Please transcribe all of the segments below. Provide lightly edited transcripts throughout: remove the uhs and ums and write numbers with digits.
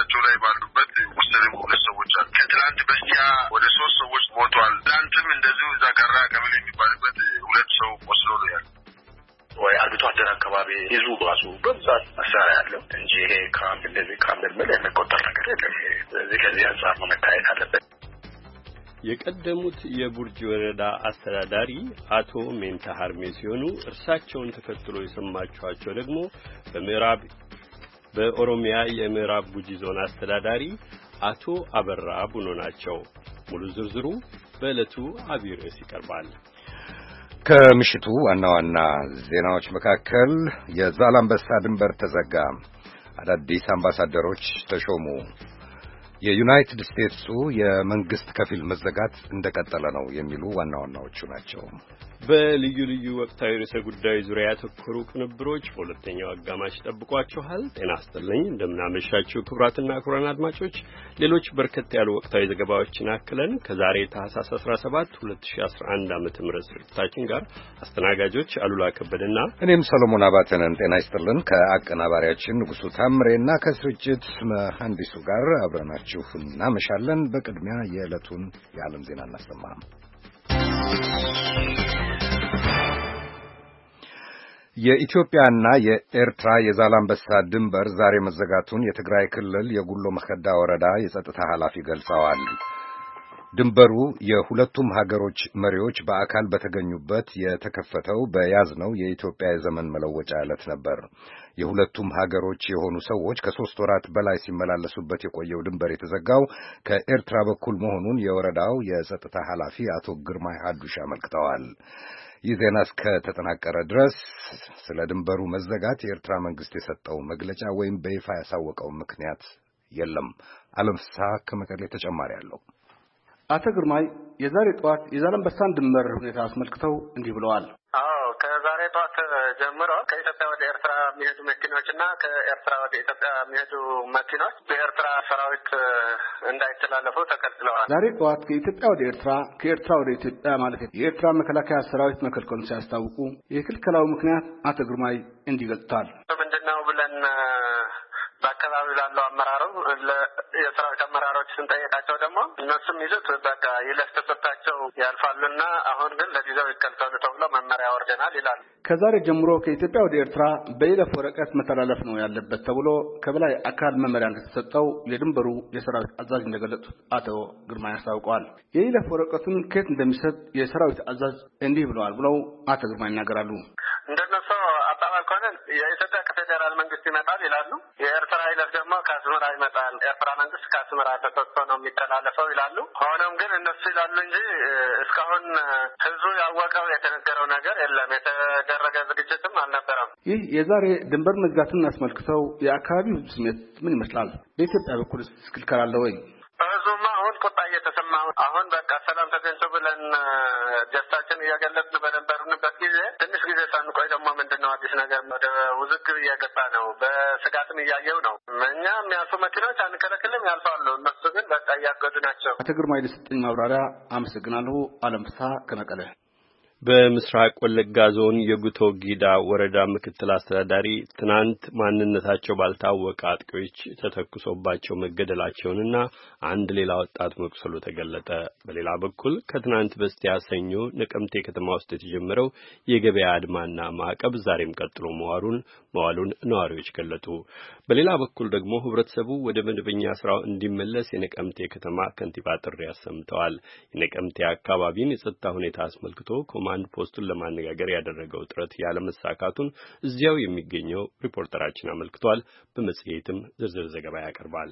ቤታቸው ላይ ባሉበት ወሰደ ሁለት ሰዎች አሉ። ከትላንት በስቲያ ወደ 3 ሰዎች ሞተዋል። ትላንትም እንደዚሁ እዛ ጋራ ቀበሌ የሚባልበት 2 ሰው ቆስሎ ነው ያለው። ወይ አርብቶ አደር አካባቢ ይዙ ባሱ በብዛት መሳሪያ ያለው እንጂ ይሄ ካምፕ እንደዚህ ካምፕ ምን የሚቆጠር ነገር የለም። ስለዚህ ከዚህ አንጻር ነው መታየት አለበት። የቀደሙት የቡርጂ ወረዳ አስተዳዳሪ አቶ ሜንታ ሀርሜ ሲሆኑ እርሳቸውን ተከትሎ የሰማችኋቸው ደግሞ በኦሮሚያ የምዕራብ ጉጂ ዞን አስተዳዳሪ አቶ አበራ ቡኖ ናቸው። ሙሉ ዝርዝሩ በዕለቱ አብይ ርዕስ ይቀርባል። ከምሽቱ ዋና ዋና ዜናዎች መካከል የዛላምበሳ ድንበር ተዘጋ፣ አዳዲስ አምባሳደሮች ተሾሙ፣ የዩናይትድ ስቴትሱ የመንግስት ከፊል መዘጋት እንደቀጠለ ነው የሚሉ ዋና ዋናዎቹ ናቸው። በልዩ ልዩ ወቅታዊ ርዕሰ ጉዳይ ዙሪያ ያተኮሩ ቅንብሮች በሁለተኛው አጋማሽ ጠብቋችኋል። ጤና ይስጥልኝ፣ እንደምናመሻችሁ ክቡራትና ክቡራን አድማጮች። ሌሎች በርከት ያሉ ወቅታዊ ዘገባዎችን አክለን ከዛሬ ታህሳስ 17 2011 ዓመተ ምህረት ስርጭታችን ጋር አስተናጋጆች አሉላ ከበደና እኔም ሰሎሞን አባተ ነን። ጤና ይስጥልን ከአቀናባሪያችን ንጉሱ ታምሬና ከስርጭት መሐንዲሱ ጋር አብረናችሁ እናመሻለን። በቅድሚያ የዕለቱን የዓለም ዜና እናሰማ። የኢትዮጵያና የኤርትራ የዛላምበሳ ድንበር ዛሬ መዘጋቱን የትግራይ ክልል የጉሎ መከዳ ወረዳ የጸጥታ ኃላፊ ገልጸዋል። ድንበሩ የሁለቱም ሀገሮች መሪዎች በአካል በተገኙበት የተከፈተው በያዝነው የኢትዮጵያ የዘመን መለወጫ ዕለት ነበር። የሁለቱም ሀገሮች የሆኑ ሰዎች ከ3 ወራት በላይ ሲመላለሱበት የቆየው ድንበር የተዘጋው ከኤርትራ በኩል መሆኑን የወረዳው የጸጥታ ኃላፊ አቶ ግርማይ ሀዱሽ አመልክተዋል። ይህ ዜና እስከተጠናቀረ ድረስ ስለ ድንበሩ መዘጋት የኤርትራ መንግስት የሰጠው መግለጫ ወይም በይፋ ያሳወቀው ምክንያት የለም። ዓለም ፍስሐ ከመቀሌ ተጨማሪ አለው። አቶ ግርማይ የዛሬ ጠዋት የዛላምበሳን ድንበር ሁኔታ አስመልክተው እንዲህ ብለዋል። ከዛሬ ጠዋት ጀምሮ ከኢትዮጵያ ወደ ኤርትራ የሚሄዱ መኪኖችና ከኤርትራ ወደ ኢትዮጵያ የሚሄዱ መኪኖች በኤርትራ ሰራዊት እንዳይተላለፉ ተከልክለዋል። ዛሬ ጠዋት ከኢትዮጵያ ወደ ኤርትራ፣ ከኤርትራ ወደ ኢትዮጵያ ማለት የኤርትራ መከላከያ ሰራዊት መከልከሉን ሲያስታውቁ የክልከላው ምክንያት አቶ ግርማይ እንዲህ ገልጸዋል። ምንድነው ብለን በአካባቢው ላለው አመራሩ የሰራዊት አመራሮች ስንጠይቃቸው ደግሞ እነሱም ይዙት በቃ ይለፍ ተሰጥቷቸው ያልፋሉና አሁን ግን ለጊዜው ይከልከሉ ተብሎ መመሪያ ወርደናል ይላሉ። ከዛሬ ጀምሮ ከኢትዮጵያ ወደ ኤርትራ በይለፍ ወረቀት መተላለፍ ነው ያለበት ተብሎ ከበላይ አካል መመሪያ እንደተሰጠው የድንበሩ የሰራዊት አዛዥ እንደገለጹት አቶ ግርማይ ያስታውቀዋል። የይለፍ ወረቀቱን ከየት እንደሚሰጥ የሰራዊት አዛዥ እንዲህ ብለዋል ብለው አቶ ግርማይ ይናገራሉ። እንደነሱ አባባል ከሆነ የኢትዮጵያ ከፌዴራል መንግስት ይመጣል ይላሉ። የኤርትራ ይለፍ ደግሞ ከአስመራ ይመጣል። ኤርትራ መንግስት ከአስመራ ተሰጥቶ ነው የሚተላለፈው ይላሉ። ሆኖም ግን እነሱ ይላሉ እንጂ እስካሁን ህዝቡ ያወቀው የተነገረው ነገር የለም። የተደረገ ዝግጅትም አልነበረም። ይህ የዛሬ ድንበር መዝጋትን አስመልክተው የአካባቢው ስሜት ምን ይመስላል? በኢትዮጵያ በኩል ክልከላ አለ ወይ? ህዝቡማ አሁን ቁጣ እየተሰማ አሁን በቃ ሰላም ተገኝቶ ብለን ደስታችን እያገለጽን በነበርንበት ጊዜ ትንሽ ጊዜ ሳንቆይ ደግሞ ምንድነው አዲስ ነገር ወደ ውዝግብ እየገባ ነው። በስጋትም እያየው ነው። እኛ የሚያልፉ መኪናዎች አንከለክልም ያልፋሉ። እነሱ ግን በቃ እያገዱ ናቸው። አቶ ግርማይ ለሰጠኝ ማብራሪያ አመሰግናለሁ። ዓለም ፍስሐ ከመቀለ። በምስራቅ ወለጋ ዞን የጉቶ ጊዳ ወረዳ ምክትል አስተዳዳሪ ትናንት ማንነታቸው ባልታወቀ አጥቂዎች ተተኩሶባቸው መገደላቸውንና አንድ ሌላ ወጣት መቁሰሉ ተገለጠ። በሌላ በኩል ከትናንት በስቲያ ሰኞ ነቀምቴ ከተማ ውስጥ የተጀመረው የገበያ አድማና ማዕቀብ ዛሬም ቀጥሎ መዋሉን ነዋሪዎች ገለጡ። በሌላ በኩል ደግሞ ህብረተሰቡ ወደ መደበኛ ስራው እንዲመለስ የነቀምቴ ከተማ ከንቲባ ጥሪ አሰምተዋል። የነቀምቴ አካባቢን የጸጥታ ሁኔታ አስመልክቶ ኮማንድ ፖስቱን ለማነጋገር ያደረገው ጥረት ያለመሳካቱን እዚያው የሚገኘው ሪፖርተራችን አመልክቷል። በመጽሔትም ዝርዝር ዘገባ ያቀርባል።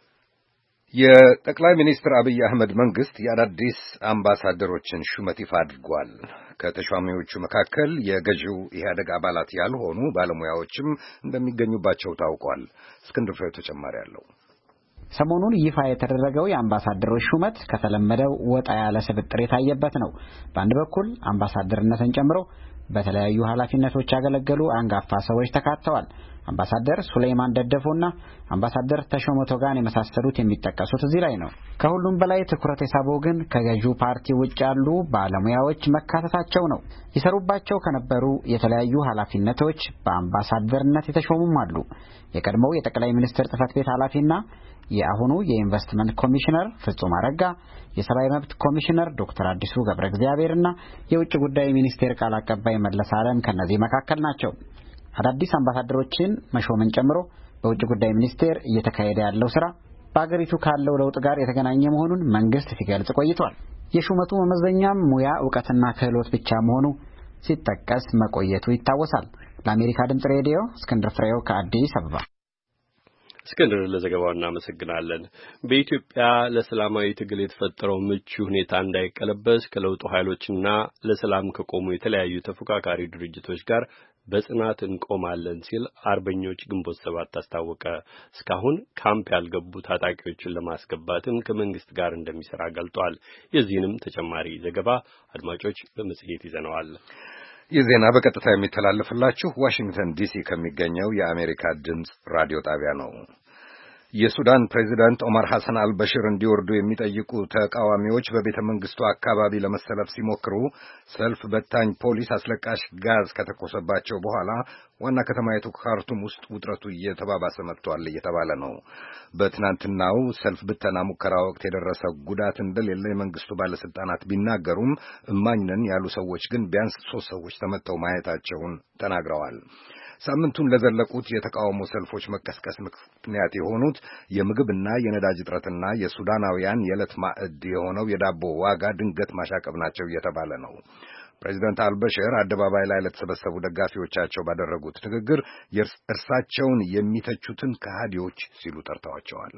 የጠቅላይ ሚኒስትር አብይ አህመድ መንግስት የአዳዲስ አምባሳደሮችን ሹመት ይፋ አድርጓል። ከተሿሚዎቹ መካከል የገዢው ኢህአዴግ አባላት ያልሆኑ ባለሙያዎችም እንደሚገኙባቸው ታውቋል። እስክንድር ፍሬው ተጨማሪ አለው። ሰሞኑን ይፋ የተደረገው የአምባሳደሮች ሹመት ከተለመደው ወጣ ያለ ስብጥር የታየበት ነው። በአንድ በኩል አምባሳደርነትን ጨምሮ በተለያዩ ኃላፊነቶች ያገለገሉ አንጋፋ ሰዎች ተካተዋል። አምባሳደር ሱሌይማን ደደፎና አምባሳደር ተሾመ ቶጋን የመሳሰሉት የሚጠቀሱት እዚህ ላይ ነው። ከሁሉም በላይ ትኩረት የሳበው ግን ከገዢው ፓርቲ ውጭ ያሉ ባለሙያዎች መካተታቸው ነው። ይሰሩባቸው ከነበሩ የተለያዩ ኃላፊነቶች በአምባሳደርነት የተሾሙም አሉ። የቀድሞው የጠቅላይ ሚኒስትር ጽህፈት ቤት ኃላፊና የአሁኑ የኢንቨስትመንት ኮሚሽነር ፍጹም አረጋ፣ የሰብአዊ መብት ኮሚሽነር ዶክተር አዲሱ ገብረ እግዚአብሔርና የውጭ ጉዳይ ሚኒስቴር ቃል አቀባይ መለስ ዓለም ከነዚህ መካከል ናቸው። አዳዲስ አምባሳደሮችን መሾምን ጨምሮ በውጭ ጉዳይ ሚኒስቴር እየተካሄደ ያለው ስራ በአገሪቱ ካለው ለውጥ ጋር የተገናኘ መሆኑን መንግስት ሲገልጽ ቆይቷል። የሹመቱ መመዘኛም ሙያ፣ ዕውቀትና ክህሎት ብቻ መሆኑ ሲጠቀስ መቆየቱ ይታወሳል። ለአሜሪካ ድምጽ ሬዲዮ እስክንድር ፍሬው ከአዲስ አበባ። እስክንድር ለዘገባው እናመሰግናለን። በኢትዮጵያ ለሰላማዊ ትግል የተፈጠረው ምቹ ሁኔታ እንዳይቀለበስ ከለውጡ ኃይሎችና ለሰላም ከቆሙ የተለያዩ ተፎካካሪ ድርጅቶች ጋር በጽናት እንቆማለን ሲል አርበኞች ግንቦት ሰባት አስታወቀ። እስካሁን ካምፕ ያልገቡ ታጣቂዎችን ለማስገባትም ከመንግስት ጋር እንደሚሰራ ገልጧል። የዚህንም ተጨማሪ ዘገባ አድማጮች በመጽሔት ይዘነዋል። ይህ ዜና በቀጥታ የሚተላለፍላችሁ ዋሽንግተን ዲሲ ከሚገኘው የአሜሪካ ድምፅ ራዲዮ ጣቢያ ነው። የሱዳን ፕሬዚዳንት ኦማር ሐሰን አልበሽር እንዲወርዱ የሚጠይቁ ተቃዋሚዎች በቤተ መንግስቱ አካባቢ ለመሰለፍ ሲሞክሩ ሰልፍ በታኝ ፖሊስ አስለቃሽ ጋዝ ከተኮሰባቸው በኋላ ዋና ከተማይቱ ካርቱም ውስጥ ውጥረቱ እየተባባሰ መጥቷል እየተባለ ነው። በትናንትናው ሰልፍ ብተና ሙከራ ወቅት የደረሰ ጉዳት እንደሌለ የመንግስቱ ባለስልጣናት ቢናገሩም እማኝ ነን ያሉ ሰዎች ግን ቢያንስ 3 ሰዎች ተመተው ማየታቸውን ተናግረዋል። ሳምንቱን ለዘለቁት የተቃውሞ ሰልፎች መቀስቀስ ምክንያት የሆኑት የምግብና የነዳጅ እጥረትና የሱዳናውያን የዕለት ማዕድ የሆነው የዳቦ ዋጋ ድንገት ማሻቀብ ናቸው እየተባለ ነው። ፕሬዚዳንት አልበሽር አደባባይ ላይ ለተሰበሰቡ ደጋፊዎቻቸው ባደረጉት ንግግር እርሳቸውን የሚተቹትን ከሃዲዎች ሲሉ ጠርተዋቸዋል።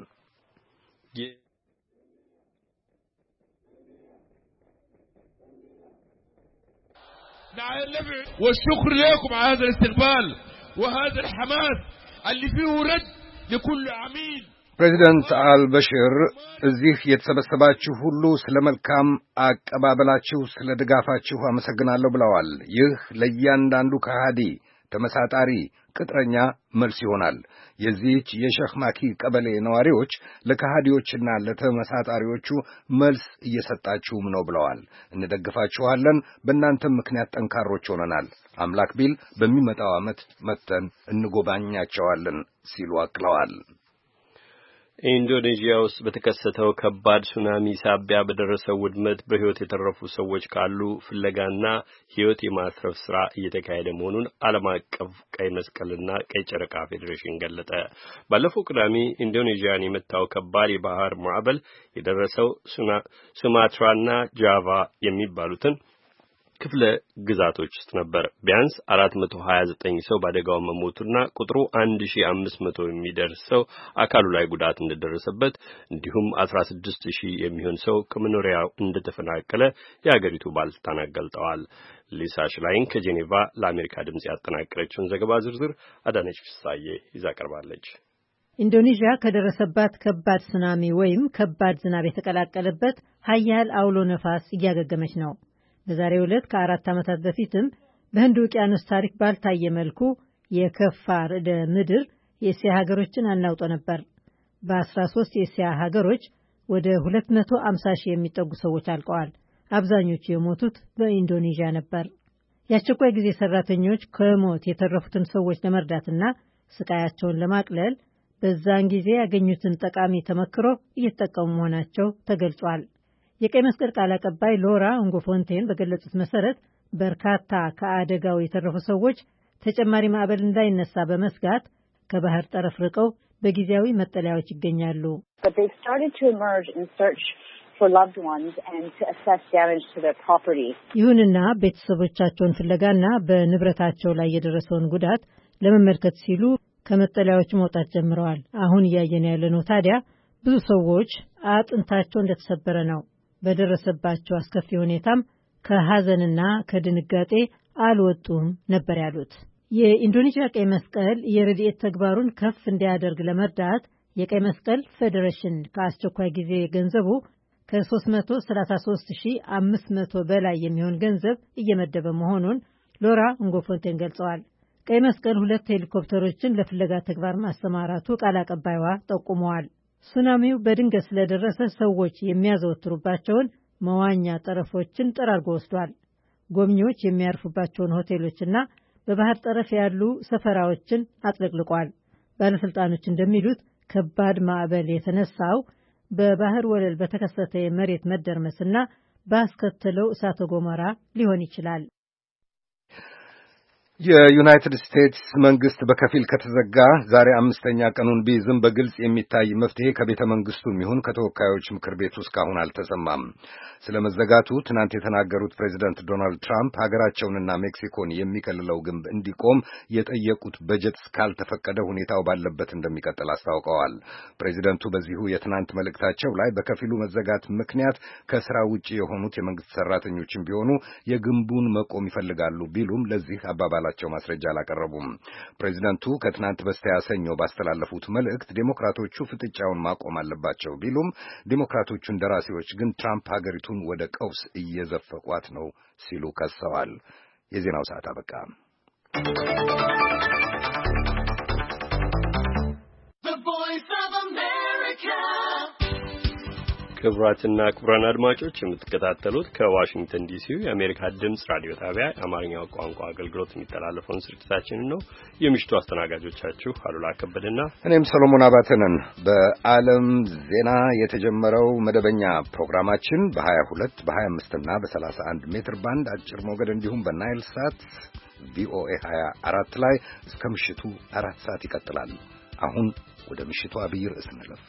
والشكر لكم على هذا الاستقبال وهذا الحماس اللي فيه رد لكل عميل. ፕሬዚዳንት አልበሽር እዚህ የተሰበሰባችሁ ሁሉ ስለ መልካም አቀባበላችሁ፣ ስለ ድጋፋችሁ አመሰግናለሁ ብለዋል። ይህ ለእያንዳንዱ ከሃዲ ተመሳጣሪ ቅጥረኛ መልስ ይሆናል። የዚህች የሼክ ማኪ ቀበሌ ነዋሪዎች ለከሃዲዎችና ለተመሳጣሪዎቹ መልስ እየሰጣችሁም ነው ብለዋል። እንደግፋችኋለን፣ በእናንተም ምክንያት ጠንካሮች ሆነናል። አምላክ ቢል በሚመጣው ዓመት መጥተን እንጎባኛቸዋለን ሲሉ አክለዋል። ኢንዶኔዥያ ውስጥ በተከሰተው ከባድ ሱናሚ ሳቢያ በደረሰው ውድመት በሕይወት የተረፉ ሰዎች ካሉ ፍለጋና ሕይወት የማትረፍ ሥራ እየተካሄደ መሆኑን ዓለም አቀፍ ቀይ መስቀልና ቀይ ጨረቃ ፌዴሬሽን ገለጠ። ባለፈው ቅዳሜ ኢንዶኔዥያን የመታው ከባድ የባህር ማዕበል የደረሰው ሱማትራና ጃቫ የሚባሉትን ክፍለ ግዛቶች ውስጥ ነበር። ቢያንስ 429 ሰው በአደጋው መሞቱና ቁጥሩ 1500 የሚደርስ ሰው አካሉ ላይ ጉዳት እንደደረሰበት እንዲሁም 16000 የሚሆን ሰው ከመኖሪያው እንደተፈናቀለ የሀገሪቱ ባለስልጣናት ገልጠዋል። ሊሳ ሽላይን ከጄኔቫ ለአሜሪካ ድምጽ ያጠናቀረችውን ዘገባ ዝርዝር አዳነች ፍሳዬ ይዛ ቀርባለች። ኢንዶኔዥያ ከደረሰባት ከባድ ሱናሚ ወይም ከባድ ዝናብ የተቀላቀለበት ኃያል አውሎ ነፋስ እያገገመች ነው። በዛሬው ዕለት ከ4 ዓመታት በፊትም በህንድ ውቅያኖስ ታሪክ ባልታየ መልኩ የከፋ ርዕደ ምድር የእስያ ሀገሮችን አናውጦ ነበር። በ13 የእስያ ሀገሮች ወደ 250,000 የሚጠጉ ሰዎች አልቀዋል። አብዛኞቹ የሞቱት በኢንዶኔዥያ ነበር። የአስቸኳይ ጊዜ ሰራተኞች ከሞት የተረፉትን ሰዎች ለመርዳትና ስቃያቸውን ለማቅለል በዛን ጊዜ ያገኙትን ጠቃሚ ተመክሮ እየተጠቀሙ መሆናቸው ተገልጿል። የቀይ መስቀል ቃል አቀባይ ሎራ እንጎፎንቴን በገለጹት መሰረት በርካታ ከአደጋው የተረፉ ሰዎች ተጨማሪ ማዕበል እንዳይነሳ በመስጋት ከባህር ጠረፍ ርቀው በጊዜያዊ መጠለያዎች ይገኛሉ። ይሁንና ቤተሰቦቻቸውን ፍለጋና በንብረታቸው ላይ የደረሰውን ጉዳት ለመመልከት ሲሉ ከመጠለያዎቹ መውጣት ጀምረዋል። አሁን እያየን ያለነው ታዲያ ብዙ ሰዎች አጥንታቸው እንደተሰበረ ነው። በደረሰባቸው አስከፊ ሁኔታም ከሐዘንና ከድንጋጤ አልወጡም ነበር ያሉት። የኢንዶኔዥያ ቀይ መስቀል የረድኤት ተግባሩን ከፍ እንዲያደርግ ለመርዳት የቀይ መስቀል ፌዴሬሽን ከአስቸኳይ ጊዜ ገንዘቡ ከ333,500 በላይ የሚሆን ገንዘብ እየመደበ መሆኑን ሎራ እንጎፎንቴን ገልጸዋል። ቀይ መስቀል 2 ሄሊኮፕተሮችን ለፍለጋ ተግባር ማሰማራቱ ቃል አቀባይዋ ጠቁመዋል። ሱናሚው በድንገት ስለደረሰ ሰዎች የሚያዘወትሩባቸውን መዋኛ ጠረፎችን ጠራርጎ ወስዷል። ጎብኚዎች የሚያርፉባቸውን ሆቴሎችና በባህር ጠረፍ ያሉ ሰፈራዎችን አጥለቅልቋል። ባለስልጣኖች እንደሚሉት ከባድ ማዕበል የተነሳው በባህር ወለል በተከሰተ የመሬት መደርመስና ባስከተለው እሳተ ገሞራ ሊሆን ይችላል። የዩናይትድ ስቴትስ መንግስት በከፊል ከተዘጋ ዛሬ 5ኛ ቀኑን ቢይዝም በግልጽ የሚታይ መፍትሄ ከቤተ መንግስቱም ይሁን ከተወካዮች ምክር ቤቱ እስካሁን አልተሰማም። ስለመዘጋቱ ትናንት የተናገሩት ፕሬዚደንት ዶናልድ ትራምፕ ሀገራቸውንና ሜክሲኮን የሚከልለው ግንብ እንዲቆም የጠየቁት በጀት እስካልተፈቀደ ሁኔታው ባለበት እንደሚቀጥል አስታውቀዋል። ፕሬዚደንቱ በዚሁ የትናንት መልእክታቸው ላይ በከፊሉ መዘጋት ምክንያት ከስራ ውጪ የሆኑት የመንግስት ሰራተኞችም ቢሆኑ የግንቡን መቆም ይፈልጋሉ ቢሉም ለዚህ አባባላቸው ማስረጃ አላቀረቡም። ፕሬዚደንቱ ከትናንት በስቲያ ሰኞ ባስተላለፉት መልእክት ዴሞክራቶቹ ፍጥጫውን ማቆም አለባቸው ቢሉም ዴሞክራቶቹ እንደራሴዎች ግን ትራምፕ ሀገሪቱን ወደ ቀውስ እየዘፈቋት ነው ሲሉ ከሰዋል። የዜናው ሰዓት አበቃ። ክቡራትና ክቡራን አድማጮች የምትከታተሉት ከዋሽንግተን ዲሲው የአሜሪካ ድምጽ ራዲዮ ጣቢያ የአማርኛው ቋንቋ አገልግሎት የሚተላለፈውን ስርጭታችንን ነው። የምሽቱ አስተናጋጆቻችሁ አሉላ ከበደና እኔም ሰሎሞን አባተ ነን። በዓለም ዜና የተጀመረው መደበኛ ፕሮግራማችን በ22 በ25 እና በ31 ሜትር ባንድ አጭር ሞገድ እንዲሁም በናይል ሳት ቪኦኤ 24 ላይ እስከ ምሽቱ 4 ሰዓት ይቀጥላል። አሁን ወደ ምሽቱ አብይ ርዕስ እንለፍ።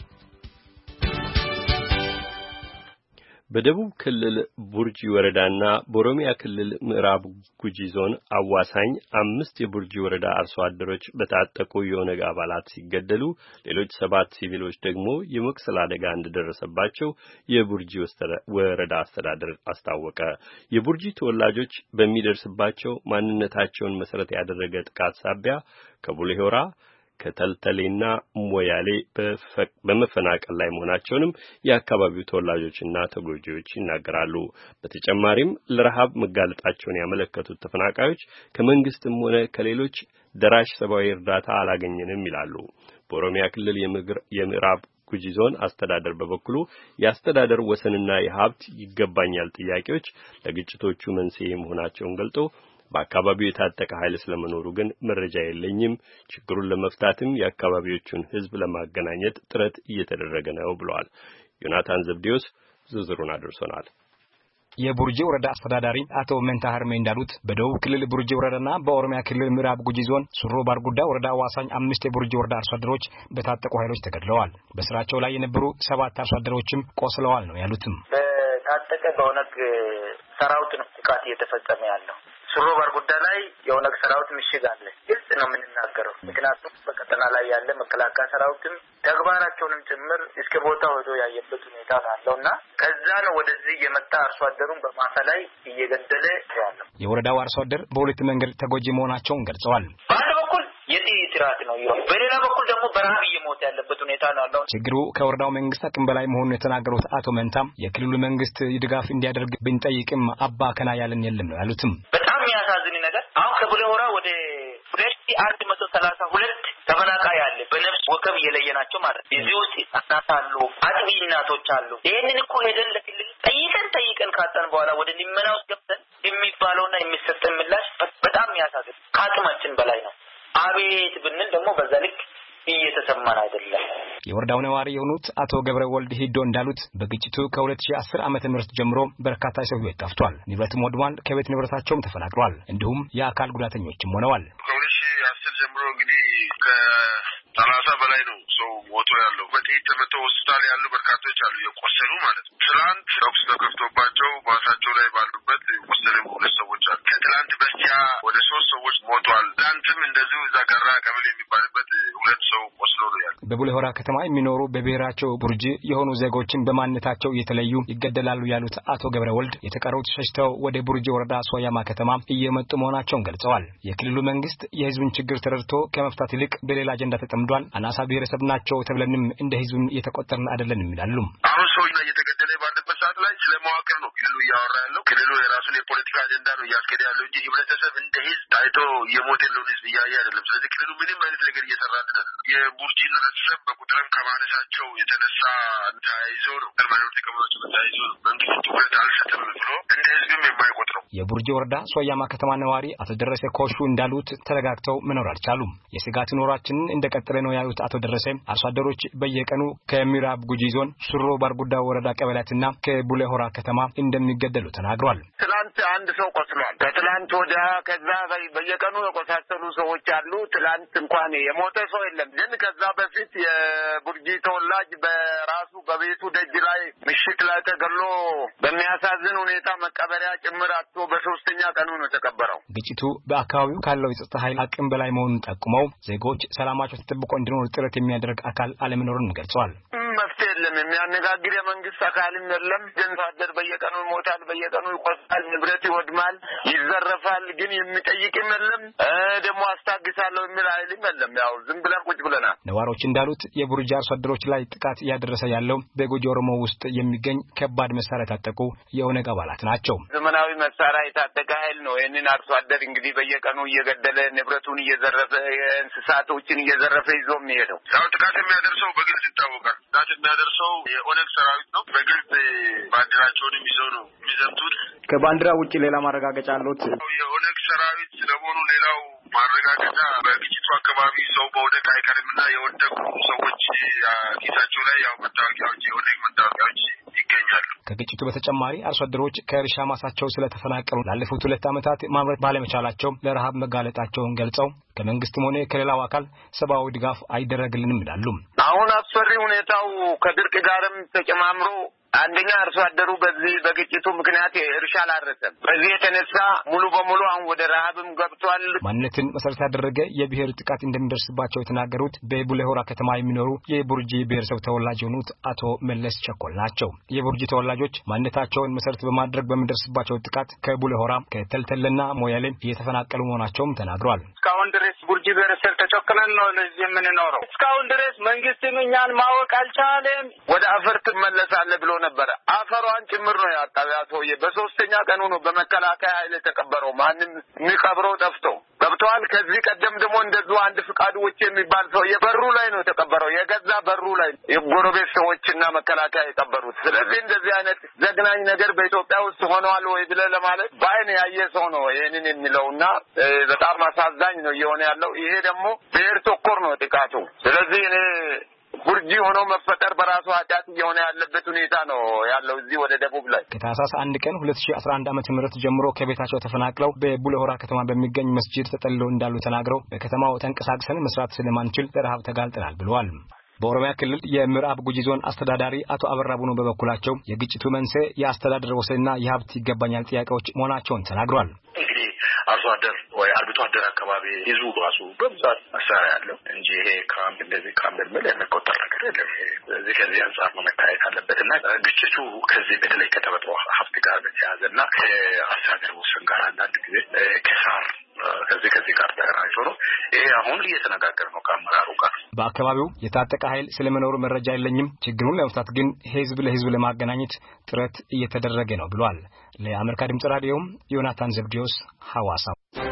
በደቡብ ክልል ቡርጂ ወረዳና በኦሮሚያ ክልል ምዕራብ ጉጂ ዞን አዋሳኝ 5 የቡርጂ ወረዳ አርሶ አደሮች በታጠቁ የኦነግ አባላት ሲገደሉ ሌሎች 7 ሲቪሎች ደግሞ የመቁሰል አደጋ እንደደረሰባቸው የቡርጂ ወረዳ አስተዳደር አስታወቀ። የቡርጂ ተወላጆች በሚደርስባቸው ማንነታቸውን መሰረት ያደረገ ጥቃት ሳቢያ ከቡሌ ሆራ ከተልተሌና ሞያሌ በመፈናቀል ላይ መሆናቸውንም የአካባቢው ተወላጆችና ተጎጂዎች ይናገራሉ። በተጨማሪም ለረሃብ መጋለጣቸውን ያመለከቱት ተፈናቃዮች ከመንግስትም ሆነ ከሌሎች ደራሽ ሰብአዊ እርዳታ አላገኘንም ይላሉ። በኦሮሚያ ክልል የምዕራብ ጉጂ ዞን አስተዳደር በበኩሉ የአስተዳደር ወሰንና የሀብት ይገባኛል ጥያቄዎች ለግጭቶቹ መንስኤ መሆናቸውን ገልጦ በአካባቢው የታጠቀ ኃይል ስለመኖሩ ግን መረጃ የለኝም፣ ችግሩን ለመፍታትም የአካባቢዎቹን ሕዝብ ለማገናኘት ጥረት እየተደረገ ነው ብለዋል። ዮናታን ዘብዴዎስ ዝርዝሩን አድርሶናል። የቡርጂ ወረዳ አስተዳዳሪ አቶ መንታህርሜ እንዳሉት በደቡብ ክልል ቡርጂ ወረዳና በኦሮሚያ ክልል ምዕራብ ጉጂ ዞን ሱሮ ባርጉዳ ወረዳ ዋሳኝ 5 የቡርጂ ወረዳ አርሶ አደሮች በታጠቁ ኃይሎች ተገድለዋል። በስራቸው ላይ የነበሩ 7 አርሶ አደሮችም ቆስለዋል ነው ያሉትም። በታጠቀ በኦነግ ሰራዊት ነው ጥቃት እየተፈጸመ ያለው። ሱሮ ባርጉዳ ላይ የኦነግ ሰራዊት ምሽግ አለ። ግልጽ ነው የምንናገረው። ምክንያቱም በቀጠና ላይ ያለ መከላከያ ሰራዊትም ተግባራቸውንም ጭምር እስከ ቦታው ሄዶ ያየበት ሁኔታ አለውና ከዛ ነው ወደዚህ የመጣ አርሶ አደሩን በማሳ ላይ እየገደለ ያለው። የወረዳው አርሶ አደር በሁለት መንገድ ተጎጂ መሆናቸውን ገልጸዋል። በአንድ በኩል የዚህ ስርዓት ነው ይሁን፣ በሌላ በኩል ደግሞ በረሃብ እየሞተ ያለበት ሁኔታ ነው ያለው። ችግሩ ከወረዳው መንግስት አቅም በላይ መሆኑን የተናገሩት አቶ መንታም የክልሉ መንግስት ድጋፍ እንዲያደርግ ብንጠይቅም አባ ከና ያለን የለም ነው ያሉትም። በጣም የሚያሳዝን ነገር አሁን ከቡሌ ሆራ ወደ 2132 ተፈናቃይ አለ። በነፍስ ወከብ እየለየናቸው ማለት እዚህ ውስጥ ህጻናት አሉ፣ አጥቢ እናቶች አሉ። ይሄንን እኮ ሄደን ለክልል ጠይቀን ካጣን በኋላ ወደ ልመና ውስጥ ገብተን የሚባለውና የሚሰጠን ምላሽ በጣም የሚያሳዝን ከአቅማችን በላይ ነው። አቤት ብንል ደግሞ በዛ ልክ እየተሰማን አይደለም። የወረዳው ነዋሪ የሆኑት አቶ ገብረ ወልድ ሂዶ እንዳሉት በግጭቱ ከ2010 ዓመተ ምህረት ጀምሮ በርካታ ሰው ህይወት ጠፍቷል፣ ንብረትም ወድሟል፣ ከቤት ንብረታቸውም ተፈናቅሏል፣ እንዲሁም የአካል ጉዳተኞችም ሆነዋል። ከ2010 ጀምሮ እንግዲህ ከ30 በላይ ነው ሰው ሞቶ ያለው። በጥይት ተመቶ ሆስፒታል ያሉ በርካቶች አሉ፣ የቆሰሉ ማለት ነው። ትላንት ተኩስ ተከፍቶባቸው ባሳቸው ላይ ባሉበት የቆሰሉ 2 ሰዎች አሉ። ከትላንት በስቲያ ወደ 3 ሰዎች ሞቷል። ትላንትም እንደዚሁ እዛ ገራ ቀበሌ የሚባልበት 2 ሰው ቆስሎ ነው ያለው። በቡሌ ሆራ ከተማ የሚኖሩ በብሔራቸው ቡርጂ የሆኑ ዜጎችን በማንነታቸው እየተለዩ ይገደላሉ ያሉት አቶ ገብረ ወልድ የተቀሩት ሸሽተው ወደ ቡርጂ ወረዳ ሶያማ ከተማ እየመጡ መሆናቸውን ገልጸዋል። የክልሉ መንግስት የህዝቡን ችግር ተረድቶ ከመፍታት ይልቅ በሌላ አጀንዳ ተጠምዷል፣ አናሳ ብሔረሰብ ናቸው ተብለንም እንደ ህዝብም እየተቆጠርን አይደለንም ይላሉ። አሁን ሰው እየተገደለ ባለበት ሰዓት ላይ ስለማዋቀር ነው ክልሉ እያወራ ያለው። ክልሉ የራሱን የፖለቲካ አጀንዳ ነው እያስኬደ ያለው እንጂ ህብረተሰብ እንደ ህዝብ ታይቶ የሞተ ነው ህዝብ እያየ አይደለም። ስለዚህ ክልሉ ምንም አይነት ነገር እየሰራ አይደለም። የቡርጂን ህብረተሰብ በቁጥርም ከማነሳቸው የተነሳ ተያይዞ ነው ተርማኖች ከመሮች ተያይዞ ነው መንግስት ትኩረት አልሰጠም ብሎ እንደ ህዝብም የማይቆጥረው። የቡርጂ ወረዳ ሶያማ ከተማ ነዋሪ አቶ ደረሰ ኮሹ እንዳሉት ተረጋግተው መኖር አልቻሉም። የስጋት ኑሯችንን እንደቀጠለ ነው ያሉት አቶ ደረሰ አርሶ አደሮች በየቀኑ ከምዕራብ ጉጂ ዞን ሱሮ ባርጉዳ ወረዳ ቀበሌያትና ከቡሌ ሆራ ከተማ እንደሚገደሉ ተናግሯል። ትላንት አንድ ሰው ቆስሏል። ከትላንት ወዲያ ከዛ በየቀኑ የቆሳሰሉ ሰዎች አሉ። ትላንት እንኳን የሞተ ሰው የለም። ግን ከዛ በፊት የቡርጂ ተወላጅ በራሱ በቤቱ ደጅ ላይ ምሽት ላይ ተገሎ በሚያሳዝን ሁኔታ መቀበሪያ ጭምር አጥቶ በሶስተኛ ቀኑ ነው የተቀበረው። ግጭቱ በአካባቢው ካለው የጸጥታ ኃይል አቅም በላይ መሆኑን ጠቁመው ዜጎች ሰላማቸው ተጠብቆ እንዲኖሩ ጥረት የሚያደርግ አካል አለመኖሩን ገልጸዋል። መፍትሄ የለም። የሚያነጋግር የመንግስት አካልም የለም። ገንዘብ በየቀኑ ይሞታል፣ በየቀኑ ይቆስጣል፣ ንብረት ይወድማል፣ ይዘረፋል። ግን የሚጠይቅም የለም። ደግሞ አስታግሳለሁ የሚል ኃይልም የለም። ያው ዝም ብለን ቁጭ ብለናል። ነዋሪዎች እንዳሉት የቡርጂ አርሶ አደሮች ላይ ጥቃት እያደረሰ ያለው በጉጂ ኦሮሞ ውስጥ የሚገኝ ከባድ መሳሪያ የታጠቁ የኦነግ አባላት ናቸው። ዘመናዊ መሳሪያ የታጠቀ ኃይል ነው ይህንን አርሶ አደር እንግዲህ በየቀኑ እየገደለ ንብረቱን እየዘረፈ እንስሳቶችን እየዘረፈ ይዞ የሚሄደው። ያው ጥቃት የሚያደርሰው በግልጽ ይታወቃል። ጥቃት የሚያደርሰው የኦነግ ሰራዊት ነው። በግልጽ ባንዲራቸውንም ይዘው ነው የሚዘምቱት። ከባንዲራ ውጪ ሌላ ማረጋገጫ አሉት? የኦነግ ሰራዊት ስለሆኑ ሌላው ማረጋገጫ በግጭቱ አካባቢ ሰው በወደቅ አይቀርምና የወደቁ ሰዎች ኪሳቸው ላይ ያው መታወቂያዎች የኦነግ መታወቂያዎች ይገኛሉ። ከግጭቱ በተጨማሪ አርሶ አደሮች ከእርሻ ማሳቸው ስለተፈናቀሉ ላለፉት 2 ዓመታት ማምረት ባለመቻላቸው ለረሃብ መጋለጣቸውን ገልጸው ከመንግስትም ሆነ ከሌላው አካል ሰብአዊ ድጋፍ አይደረግልንም ይላሉ። አሁን አስፈሪ ሁኔታው ከድርቅ ጋርም ተጨማምሮ አንደኛ አርሶ አደሩ በዚህ በግጭቱ ምክንያት እርሻ አላረሰም። በዚህ የተነሳ ሙሉ በሙሉ አሁን ወደ ረሃብም ገብቷል። ማንነትን መሰረት ያደረገ የብሔር ጥቃት እንደሚደርስባቸው የተናገሩት በቡሌ ሆራ ከተማ የሚኖሩ የቡርጂ ብሔረሰብ ተወላጅ የሆኑት አቶ መለስ ቸኮል ናቸው። የቡርጂ ተወላጆች ማንነታቸውን መሰረት በማድረግ በሚደርስባቸው ጥቃት ከቡሌ ሆራ ከተልተለና ሞያሌ እየተፈናቀሉ መሆናቸውም ተናግረዋል። እስካሁን ድረስ ቡርጂ ብሔረሰብ ተጨቆነን ነው ለዚህ የምንኖረው። እስካሁን ድረስ መንግስትም እኛን ማወቅ አልቻለም። ወደ አፈር ትመለሳለህ ብሎ ነበር። አፈሯን ጭምር ነው ያጣው። ሰውዬ በሶስተኛ ቀኑ ነው በመከላከያ ኃይል የተቀበረው። ማንም የሚቀብረው ጠፍቶ ገብቷል። ከዚህ ቀደም ደግሞ እንደዚሁ አንድ ፍቃዱ ውጭ የሚባል ሰው የበሩ ላይ ነው የተቀበረው። የገዛ በሩ ላይ የጎረቤት ሰዎችና መከላከያ የቀበሩት። ስለዚህ እንደዚህ አይነት ዘግናኝ ነገር በኢትዮጵያ ውስጥ ሆኗል ወይ ብለህ ለማለት በአይን ያየ ሰው ነው ይሄንን የሚለውና በጣም አሳዛኝ ነው እየሆነ ያለው። ይሄ ደግሞ ብሔር ተኮር ነው ጥቃቱ። ስለዚህ እኔ ቡርጂ ሆኖ መፈጠር በራሱ ኃጢአት እየሆነ ያለበት ሁኔታ ነው ያለው እዚህ ወደ ደቡብ ላይ። ከታህሳስ 1 ቀን 2011 ዓ.ም ጀምሮ ከቤታቸው ተፈናቅለው በቡሌ ሆራ ከተማ በሚገኝ መስጂድ ተጠልለው እንዳሉ ተናግረው በከተማው ተንቀሳቅሰን መስራት ስለማንችል ለረሃብ ተጋልጠናል ብለዋል። በኦሮሚያ ክልል የምዕራብ ጉጂ ዞን አስተዳዳሪ አቶ አበራ ቡኖ በበኩላቸው የግጭቱ መንስኤ የአስተዳደር ወሰንና የሀብት ይገባኛል ጥያቄዎች መሆናቸውን ተናግረዋል። አርሶ አደር ወይ አርብቶ አደር አካባቢ ይዙ ራሱ በብዛት መሳሪያ ያለው እንጂ ይሄ ካምፕ እንደዚህ ካምፕ ምን የሚቆጠር ነገር የለም። ስለዚህ ከዚህ አንጻር ነው መታየት አለበትና ግጭቱ ከዚህ በተለይ ከተፈጥሮ ሀብት ጋር በተያያዘና ከአስተዳደር ወሰን ጋር አንዳንድ ጊዜ ከሳር ከዚህ ጋር ተያይዞ ነው። ይሄ አሁን እየተነጋገረ ነው ከአመራሩ ጋር። በአካባቢው የታጠቀ ኃይል ስለመኖሩ መረጃ የለኝም። ችግሩን ለመፍታት ግን ህዝብ ለህዝብ ለማገናኘት ጥረት እየተደረገ ነው ብሏል። ለአሜሪካ ድምጽ ራዲዮ ዮናታን ዘብዲዮስ ሐዋሳ።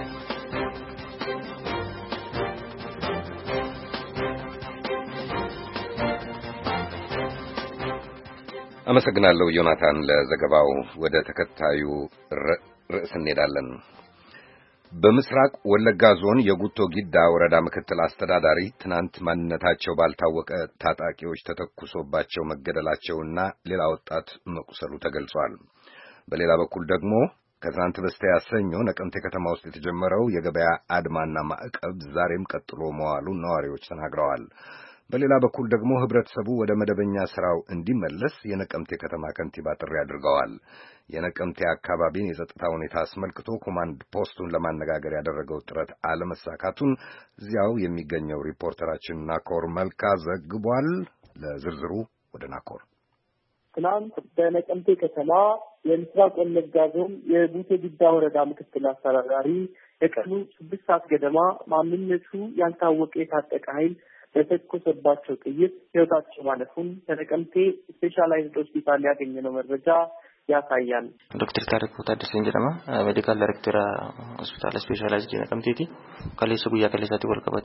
አመሰግናለሁ ዮናታን ለዘገባው። ወደ ተከታዩ ርዕስ እንሄዳለን። በምስራቅ ወለጋ ዞን የጉቶ ጊዳ ወረዳ ምክትል አስተዳዳሪ ትናንት ማንነታቸው ባልታወቀ ታጣቂዎች ተተኩሶባቸው መገደላቸውና ሌላ ወጣት መቁሰሉ ተገልጿል። በሌላ በኩል ደግሞ ከትናንት በስቲያ ሰኞ ነቀምቴ ከተማ ውስጥ የተጀመረው የገበያ አድማና ማዕቀብ ዛሬም ቀጥሎ መዋሉን ነዋሪዎች ተናግረዋል። በሌላ በኩል ደግሞ ህብረተሰቡ ወደ መደበኛ ስራው እንዲመለስ የነቀምቴ ከተማ ከንቲባ ጥሪ አድርገዋል። የነቀምቴ አካባቢን የጸጥታ ሁኔታ አስመልክቶ ኮማንድ ፖስቱን ለማነጋገር ያደረገው ጥረት አለመሳካቱን እዚያው የሚገኘው ሪፖርተራችን ናኮር መልካ ዘግቧል። ለዝርዝሩ ወደ ናኮር። ትናንት በነቀምቴ ከተማ የምስራቅ ወለጋ ዞን የጉቶ ጊዳ ወረዳ ምክትል አስተዳዳሪ የቀኑ 6 ሰዓት ገደማ ማንነቱ ያልታወቀ የታጠቀ ኃይል በተኮሰባቸው ጥይት ህይወታቸው ማለፉን ከነቀምቴ ስፔሻላይዝድ ሆስፒታል ያገኘነው መረጃ ያሳያል። ዶክተር ታሪኩ ታደሰ እንጀራማ ሜዲካል ዳይሬክተር ሆስፒታል ስፔሻላይዝድ ነቀምቴቲ ከሌሱ ጉያ ከሌሳቲ ወልቀበቴ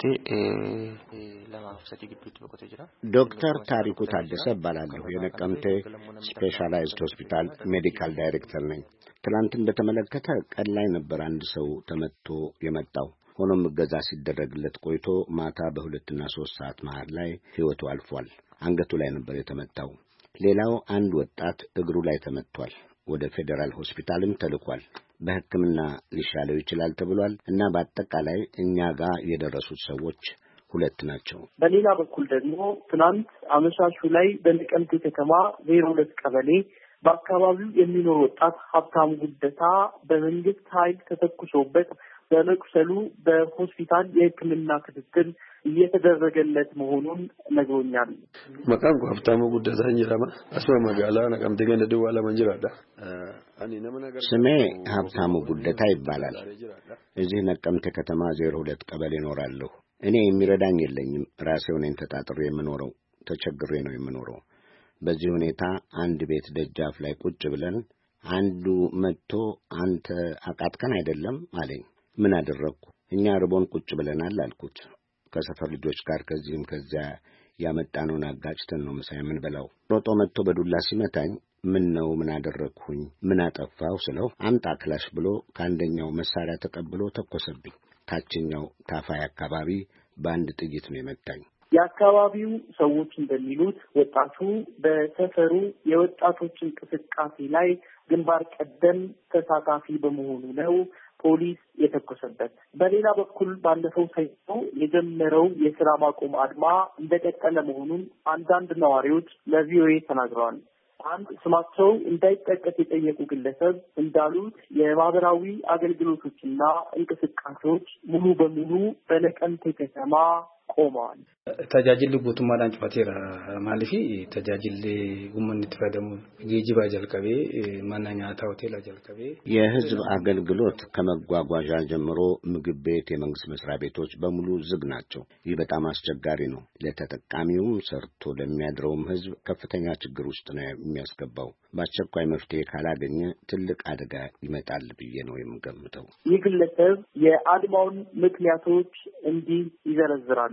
ለማፍሰቲ ግብት በቆቴ ጅራ ዶክተር ታሪኩ ታደሰ እባላለሁ። የነቀምቴ ስፔሻላይዝድ ሆስፒታል ሜዲካል ዳይሬክተር ነኝ። ትናንት እንደተመለከተ ቀን ላይ ነበር አንድ ሰው ተመትቶ የመጣው። ሆኖም እገዛ ሲደረግለት ቆይቶ ማታ በ2 እና 3 ሰዓት መሃል ላይ ሕይወቱ አልፏል። አንገቱ ላይ ነበር የተመታው። ሌላው አንድ ወጣት እግሩ ላይ ተመቷል። ወደ ፌደራል ሆስፒታልም ተልኳል። በሕክምና ሊሻለው ይችላል ተብሏል እና በአጠቃላይ እኛ ጋር የደረሱት ሰዎች 2 ናቸው። በሌላ በኩል ደግሞ ትናንት አመሻሹ ላይ በነቀምቴ ከተማ 02 ቀበሌ በአካባቢው የሚኖር ወጣት ሀብታሙ ጉደታ በመንግስት ኃይል ተተኩሶበት በመቁሰሉ በሆስፒታል የሕክምና ክትትል እየተደረገለት መሆኑን ነግሮኛል። መቃም ሀብታሙ ጉደታ እንጀራማ አስማ መጋላ ነቀምቴ ገንደ ደዋላ መንጀራዳ ስሜ ሀብታሙ ጉደታ ይባላል። እዚህ ነቀምቴ ከተማ 02 ቀበሌ እኖራለሁ። እኔ የሚረዳኝ የለኝም። ራሴው ነኝ ተጣጥሬ የምኖረው። ተቸግሬ ነው የምኖረው። በዚህ ሁኔታ አንድ ቤት ደጃፍ ላይ ቁጭ ብለን አንዱ መጥቶ አንተ አቃጥከን አይደለም አለኝ። ምን አደረግኩ? እኛ ርቦን ቁጭ ብለናል አልኩት። ከሰፈር ልጆች ጋር ከዚህም ከዚያ ያመጣነውን አጋጭተን ነው ምሳ የምንበላው። ሮጦ መጥቶ በዱላ ሲመታኝ ምን ነው ምን አደረግኩኝ? ምን አጠፋው ስለው አምጣ ክላሽ ብሎ ከአንደኛው መሳሪያ ተቀብሎ ተኮሰብኝ። ታችኛው ታፋይ አካባቢ በአንድ ጥይት ነው የመታኝ። የአካባቢው ሰዎች እንደሚሉት ወጣቱ በሰፈሩ የወጣቶች እንቅስቃሴ ላይ ግንባር ቀደም ተሳታፊ በመሆኑ ነው ፖሊስ የተኮሰበት። በሌላ በኩል ባለፈው ሰኞ የጀመረው የስራ ማቆም አድማ እንደቀጠለ መሆኑን አንዳንድ ነዋሪዎች ለቪኦኤ ተናግረዋል። አንድ ስማቸው እንዳይጠቀስ የጠየቁ ግለሰብ እንዳሉት የማህበራዊ አገልግሎቶችና እንቅስቃሴዎች ሙሉ በሙሉ በነቀምቴ ከተማ ቆመዋል። ተጃጅል ጉቱማዳን ጨዋቴራ ማለፊ ተጃጅል ጉመን ተፈደሙ ጌጂባ ጀልከቤ ማናኛታ ሆቴል ጀልከቤ የህዝብ አገልግሎት ከመጓጓዣ ጀምሮ ምግብ ቤት፣ የመንግስት መስሪያ ቤቶች በሙሉ ዝግ ናቸው። ይህ በጣም አስቸጋሪ ነው። ለተጠቃሚውም ሰርቶ ለሚያድረውም ህዝብ ከፍተኛ ችግር ውስጥ ነው የሚያስገባው። በአስቸኳይ መፍትሄ ካላገኘ ትልቅ አደጋ ይመጣል ብዬ ነው የምገምተው። ይህ ግለሰብ የአድማውን ምክንያቶች እንዲህ ይዘረዝራሉ።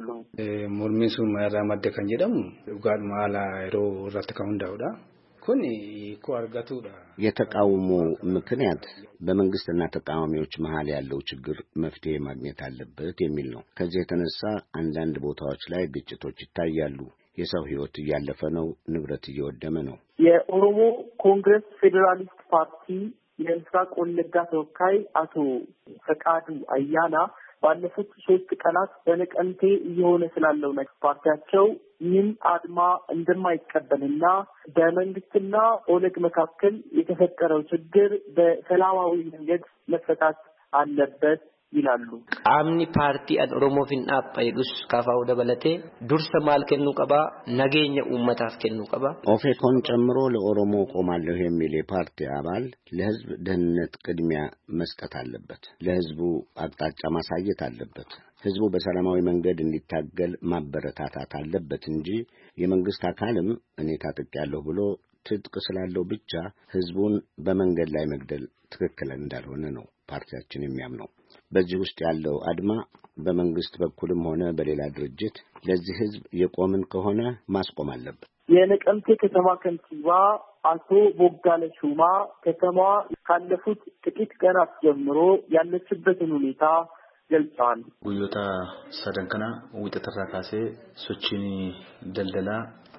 ሞልሚሱ ማራማደ ከንጀደም ኡጋድ ማላ ሮ ረተካውንዳውዳ ኩኒ ኮአርጋቱዳ የተቃውሞ ምክንያት በመንግስትና ተቃዋሚዎች መሃል ያለው ችግር መፍትሄ ማግኘት አለበት የሚል ነው። ከዚህ የተነሳ አንዳንድ ቦታዎች ላይ ግጭቶች ይታያሉ። የሰው ህይወት እያለፈ ነው። ንብረት እየወደመ ነው። የኦሮሞ ኮንግረስ ፌዴራሊስት ፓርቲ የምስራቅ ወለጋ ተወካይ አቶ ፈቃዱ አያና ባለፉት 3 ቀናት በነቀምቴ እየሆነ ስላለው ነገር ፓርቲያቸው ይህን አድማ እንደማይቀበልና በመንግስትና ኦነግ መካከል የተፈጠረው ችግር በሰላማዊ መንገድ መፈታት አለበት ይላሉ። አምኒ ፓርቲ ኦሮሞ ፊንአፕ አይዱስ ካፋው ደበለቴ ዱርሰ ማልከኑ ቀባ ነገኘ ኡመታፍ ከኑ ቀባ ኦፌኮን ጨምሮ ለኦሮሞ ቆማለሁ የሚል የፓርቲ አባል ለህዝብ ደህንነት ቅድሚያ መስጠት አለበት። ለህዝቡ አቅጣጫ ማሳየት አለበት። ህዝቡ በሰላማዊ መንገድ እንዲታገል ማበረታታት አለበት እንጂ የመንግስት አካልም እኔ ታጥቂያለሁ ብሎ ትጥቅ ስላለው ብቻ ህዝቡን በመንገድ ላይ መግደል ትክክል እንዳልሆነ ነው ፓርቲያችን የሚያምነው። በዚህ ውስጥ ያለው አድማ በመንግስት በኩልም ሆነ በሌላ ድርጅት ለዚህ ህዝብ የቆምን ከሆነ ማስቆም አለበት። የነቀምቴ ከተማ ከንቲባ አቶ ቦጋለ ሹማ ከተማዋ ካለፉት ጥቂት ቀናት ጀምሮ ያለችበትን ሁኔታ ገልጸዋል። ጉዮታ ሰደንከና ውጥተራ ካሴ ሶቺኒ ደልደላ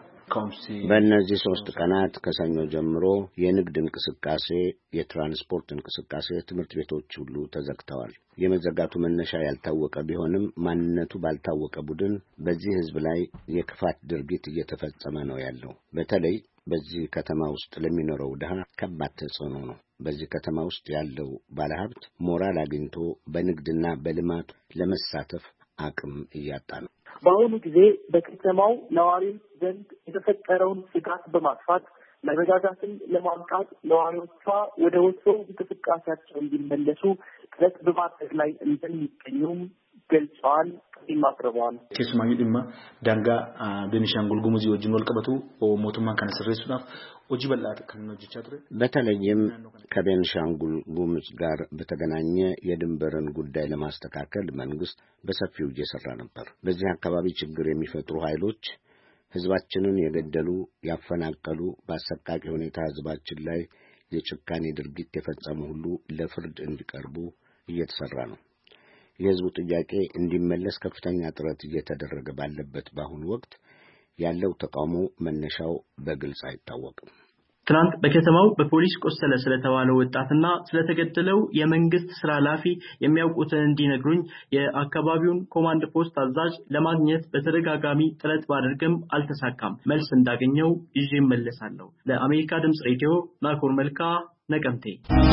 በእነዚህ 3 ቀናት ከሰኞ ጀምሮ የንግድ እንቅስቃሴ፣ የትራንስፖርት እንቅስቃሴ፣ ትምህርት ቤቶች ሁሉ ተዘግተዋል። የመዘጋቱ መነሻ ያልታወቀ ቢሆንም ማንነቱ ባልታወቀ ቡድን በዚህ ህዝብ ላይ የክፋት ድርጊት እየተፈጸመ ነው ያለው። በተለይ በዚህ ከተማ ውስጥ ለሚኖረው ድሃ ከባድ ተጽዕኖ ነው። በዚህ ከተማ ውስጥ ያለው ባለሀብት ሞራል አግኝቶ በንግድና በልማት ለመሳተፍ አቅም እያጣ ነው። በአሁኑ ጊዜ በከተማው ነዋሪዎች ዘንድ የተፈጠረውን ስጋት በማጥፋት መረጋጋትን ለማምጣት ነዋሪዎቿ ወደ ወትሮው እንቅስቃሴያቸው እንዲመለሱ ጥረት በማድረግ ላይ እንደሚገኙም ገልጸዋል። ይማክረዋል ኬሱማኝ ዲማ ዳንጋ ቤኒሻንጉል ጉሙዝ ወጅን ወልቀበቱ ሞቱማን ከነስሬሱናፍ ወጂ በላጥ ከነጆቻ ጥሬ በተለይም ከቤኒሻንጉል ጉሙዝ ጋር በተገናኘ የድንበርን ጉዳይ ለማስተካከል መንግስት በሰፊው እየሰራ ነበር። በዚህ አካባቢ ችግር የሚፈጥሩ ኃይሎች ህዝባችንን የገደሉ፣ ያፈናቀሉ፣ በአሰቃቂ ሁኔታ ህዝባችን ላይ የጭካኔ ድርጊት የፈጸሙ ሁሉ ለፍርድ እንዲቀርቡ እየተሰራ ነው። የህዝቡ ጥያቄ እንዲመለስ ከፍተኛ ጥረት እየተደረገ ባለበት በአሁኑ ወቅት ያለው ተቃውሞ መነሻው በግልጽ አይታወቅም። ትናንት በከተማው በፖሊስ ቆሰለ ስለተባለው ወጣትና ስለተገደለው የመንግስት ስራ ኃላፊ የሚያውቁትን እንዲነግሩኝ የአካባቢውን ኮማንድ ፖስት አዛዥ ለማግኘት በተደጋጋሚ ጥረት ባደርግም አልተሳካም። መልስ እንዳገኘው ይዤ እመለሳለሁ። ለአሜሪካ ድምጽ ሬዲዮ ናኮር መልካ ነቀምቴ።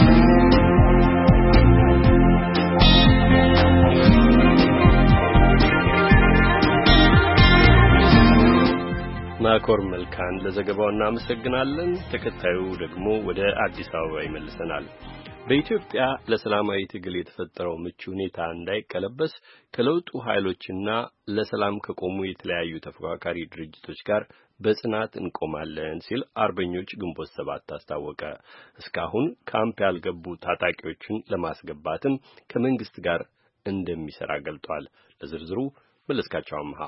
ናኮር መልካን ለዘገባው እናመሰግናለን። ተከታዩ ደግሞ ወደ አዲስ አበባ ይመልሰናል። በኢትዮጵያ ለሰላማዊ ትግል የተፈጠረው ምቹ ሁኔታ እንዳይቀለበስ ከለውጡ ኃይሎችና ለሰላም ከቆሙ የተለያዩ ተፎካካሪ ድርጅቶች ጋር በጽናት እንቆማለን ሲል አርበኞች ግንቦት ሰባት አስታወቀ። እስካሁን ካምፕ ያልገቡ ታጣቂዎችን ለማስገባትም ከመንግስት ጋር እንደሚሰራ ገልጧል። ለዝርዝሩ መለስካቸው አምሃ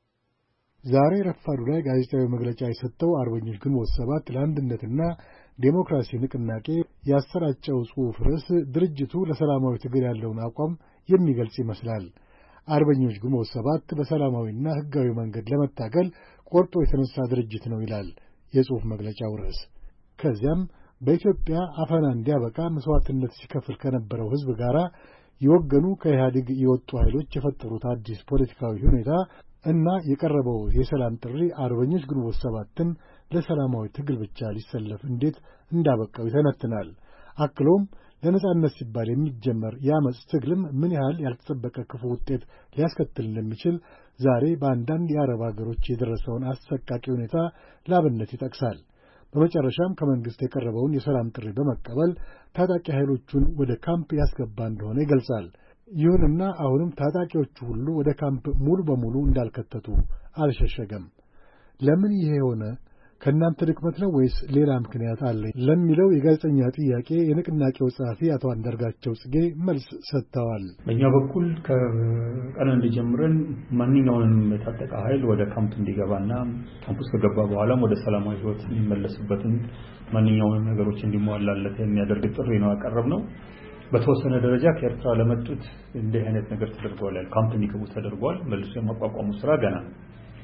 ዛሬ ረፋዱ ላይ ጋዜጣዊ መግለጫ የሰጠው አርበኞች ግንቦት ሰባት ለአንድነትና ዴሞክራሲ ንቅናቄ ያሰራጨው ጽሑፍ ርዕስ ድርጅቱ ለሰላማዊ ትግል ያለውን አቋም የሚገልጽ ይመስላል። አርበኞች ግንቦት ሰባት በሰላማዊና ሕጋዊ መንገድ ለመታገል ቆርጦ የተነሳ ድርጅት ነው ይላል የጽሑፍ መግለጫው ርዕስ። ከዚያም በኢትዮጵያ አፈና እንዲያበቃ መስዋዕትነት ሲከፍል ከነበረው ሕዝብ ጋር የወገኑ ከኢህአዴግ የወጡ ኃይሎች የፈጠሩት አዲስ ፖለቲካዊ ሁኔታ እና የቀረበው የሰላም ጥሪ አርበኞች ግንቦት ሰባትን ለሰላማዊ ትግል ብቻ ሊሰለፍ እንዴት እንዳበቃው ይተነትናል። አክሎም ለነጻነት ሲባል የሚጀመር የአመጽ ትግልም ምን ያህል ያልተጠበቀ ክፉ ውጤት ሊያስከትል እንደሚችል ዛሬ በአንዳንድ የአረብ ሀገሮች የደረሰውን አሰቃቂ ሁኔታ ላብነት ይጠቅሳል። በመጨረሻም ከመንግስት የቀረበውን የሰላም ጥሪ በመቀበል ታጣቂ ኃይሎቹን ወደ ካምፕ ያስገባ እንደሆነ ይገልጻል። ይሁንና አሁንም ታጣቂዎቹ ሁሉ ወደ ካምፕ ሙሉ በሙሉ እንዳልከተቱ አልሸሸገም። ለምን ይሄ ሆነ? ከእናንተ ድክመት ነው ወይስ ሌላ ምክንያት አለ? ለሚለው የጋዜጠኛ ጥያቄ የንቅናቄው ጸሐፊ አቶ አንዳርጋቸው ጽጌ መልስ ሰጥተዋል። በእኛ በኩል ከቀን እንዲጀምረን ማንኛውንም የታጠቀ ኃይል ወደ ካምፕ እንዲገባና ካምፕ ውስጥ ከገባ በኋላም ወደ ሰላማዊ ሕይወት የሚመለስበትን ማንኛውንም ነገሮች እንዲሟላለት የሚያደርግ ጥሪ ነው ያቀረብነው። በተወሰነ ደረጃ ከኤርትራ ለመጡት እንዲህ አይነት ነገር ተደርጓል። ካምፕ እንዲገቡ ተደርጓል። መልሶ የማቋቋሙ ስራ ገና ነው።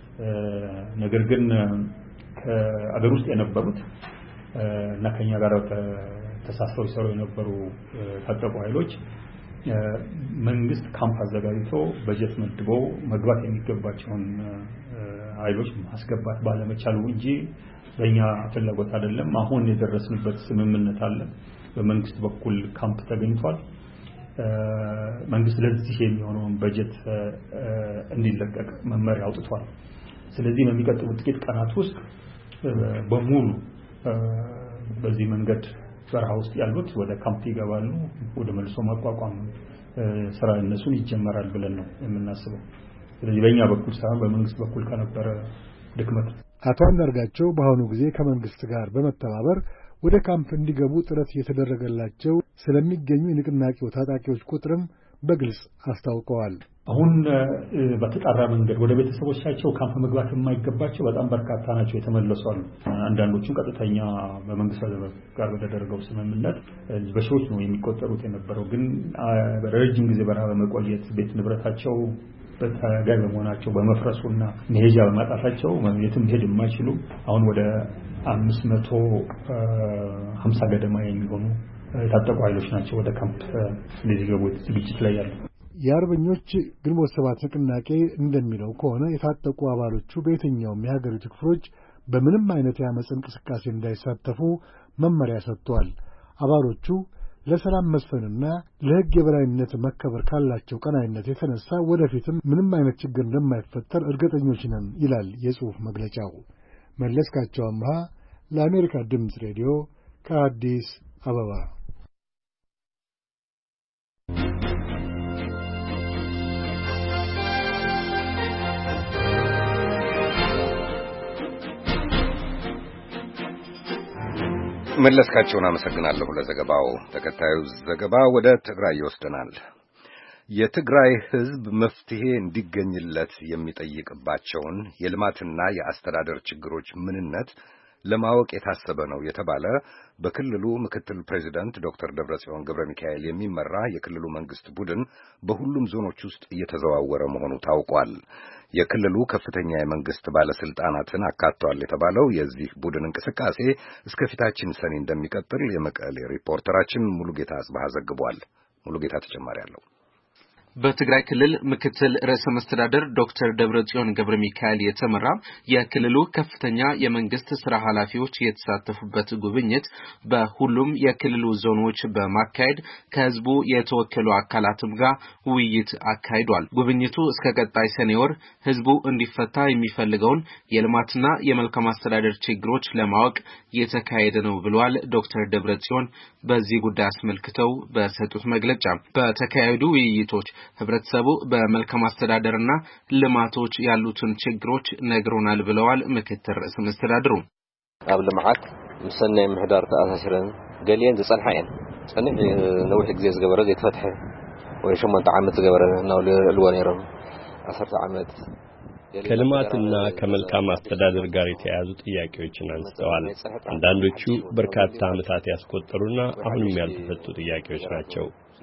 ነገር ግን ከአገር ውስጥ የነበሩት እና ከኛ ጋር ተሳስረው ይሰሩ የነበሩ ታጠቁ ኃይሎች መንግስት ካምፕ አዘጋጅቶ በጀት መድቦ መግባት የሚገባቸውን ኃይሎች ማስገባት ባለመቻሉ እንጂ በእኛ ፍላጎት አይደለም። አሁን የደረስንበት ስምምነት አለ። በመንግስት በኩል ካምፕ ተገኝቷል። መንግስት ለዚህ የሚሆነውን በጀት እንዲለቀቅ መመሪያ አውጥቷል። ስለዚህ በሚቀጥሉት ጥቂት ቀናት ውስጥ በሙሉ በዚህ መንገድ በረሃ ውስጥ ያሉት ወደ ካምፕ ይገባሉ። ወደ መልሶ ማቋቋም ስራ እነሱን ይጀመራል ብለን ነው የምናስበው። ስለዚህ በእኛ በኩል ሳይሆን በመንግስት በኩል ከነበረ ድክመት አቶ አንዳርጋቸው በአሁኑ ጊዜ ከመንግስት ጋር በመተባበር ወደ ካምፕ እንዲገቡ ጥረት እየተደረገላቸው ስለሚገኙ የንቅናቄው ታጣቂዎች ቁጥርም በግልጽ አስታውቀዋል። አሁን በተጣራ መንገድ ወደ ቤተሰቦቻቸው ካምፕ መግባት የማይገባቸው በጣም በርካታ ናቸው የተመለሱ አሉ። አንዳንዶቹ ቀጥተኛ በመንግስት ጋር በተደረገው ስምምነት በሺዎች ነው የሚቆጠሩት የነበረው። ግን በረጅም ጊዜ በረሃ በመቆየት ቤት ንብረታቸው በተጋይ በመሆናቸው በመፍረሱና መሄጃ በማጣታቸው የትም ሄድ የማይችሉ አሁን ወደ 550 ገደማ የሚሆኑ የታጠቁ ኃይሎች ናቸው ወደ ካምፕ ሊገቡ ዝግጅት ላይ ያሉ። የአርበኞች ግንቦት ሰባት ንቅናቄ እንደሚለው ከሆነ የታጠቁ አባሎቹ በየትኛውም የሀገሪቱ ክፍሎች በምንም አይነት የአመፅ እንቅስቃሴ እንዳይሳተፉ መመሪያ ሰጥቷል። አባሎቹ ለሰላም መስፈንና ለሕግ የበላይነት መከበር ካላቸው ቀናይነት የተነሳ ወደፊትም ምንም አይነት ችግር እንደማይፈጠር እርግጠኞች ነን ይላል የጽሑፍ መግለጫው። መለስካቸው አምሃ ለአሜሪካ ድምፅ ሬዲዮ ከአዲስ አበባ። መለስካቸውን አመሰግናለሁ ለዘገባው። ተከታዩ ዘገባ ወደ ትግራይ ይወስደናል። የትግራይ ሕዝብ መፍትሄ እንዲገኝለት የሚጠይቅባቸውን የልማትና የአስተዳደር ችግሮች ምንነት ለማወቅ የታሰበ ነው የተባለ በክልሉ ምክትል ፕሬዚዳንት ዶክተር ደብረጽዮን ገብረ ሚካኤል የሚመራ የክልሉ መንግስት ቡድን በሁሉም ዞኖች ውስጥ እየተዘዋወረ መሆኑ ታውቋል። የክልሉ ከፍተኛ የመንግስት ባለስልጣናትን አካቷል የተባለው የዚህ ቡድን እንቅስቃሴ እስከፊታችን ሰኔ እንደሚቀጥል የመቀሌ ሪፖርተራችን ሙሉጌታ አጽባህ ዘግቧል። ሙሉጌታ ተጨማሪ አለው። በትግራይ ክልል ምክትል ርዕሰ መስተዳድር ዶክተር ደብረጽዮን ገብረ ሚካኤል የተመራ የክልሉ ከፍተኛ የመንግስት ስራ ኃላፊዎች የተሳተፉበት ጉብኝት በሁሉም የክልሉ ዞኖች በማካሄድ ከህዝቡ የተወከሉ አካላትም ጋር ውይይት አካሂዷል። ጉብኝቱ እስከ ቀጣይ ሰኔ ወር ህዝቡ እንዲፈታ የሚፈልገውን የልማትና የመልካም አስተዳደር ችግሮች ለማወቅ የተካሄደ ነው ብለዋል። ዶክተር ደብረጽዮን በዚህ ጉዳይ አስመልክተው በሰጡት መግለጫ በተካሄዱ ውይይቶች ህብረተሰቡ በመልካም አስተዳደርና ልማቶች ያሉትን ችግሮች ነግሮናል ብለዋል። ምክትል ርዕሰ መስተዳድሩ ኣብ ልማዓት ምሰናይ ምሕዳር ተኣሳሲረን ገሊአን ዝጸንሐን ጸኒሕ ነዊሕ ግዜ ዝገበረ ዘይተፈትሐ ወይ 8 ዓመት ዝገበረ ነው ልወኔሮም 10 ዓመት ከልማትና ከመልካም አስተዳደር ጋር የተያያዙ ጥያቄዎችን አንስተዋል። አንዳንዶቹ በርካታ ዓመታት ያስቆጠሩና አሁንም ያልተፈቱ ጥያቄዎች ናቸው።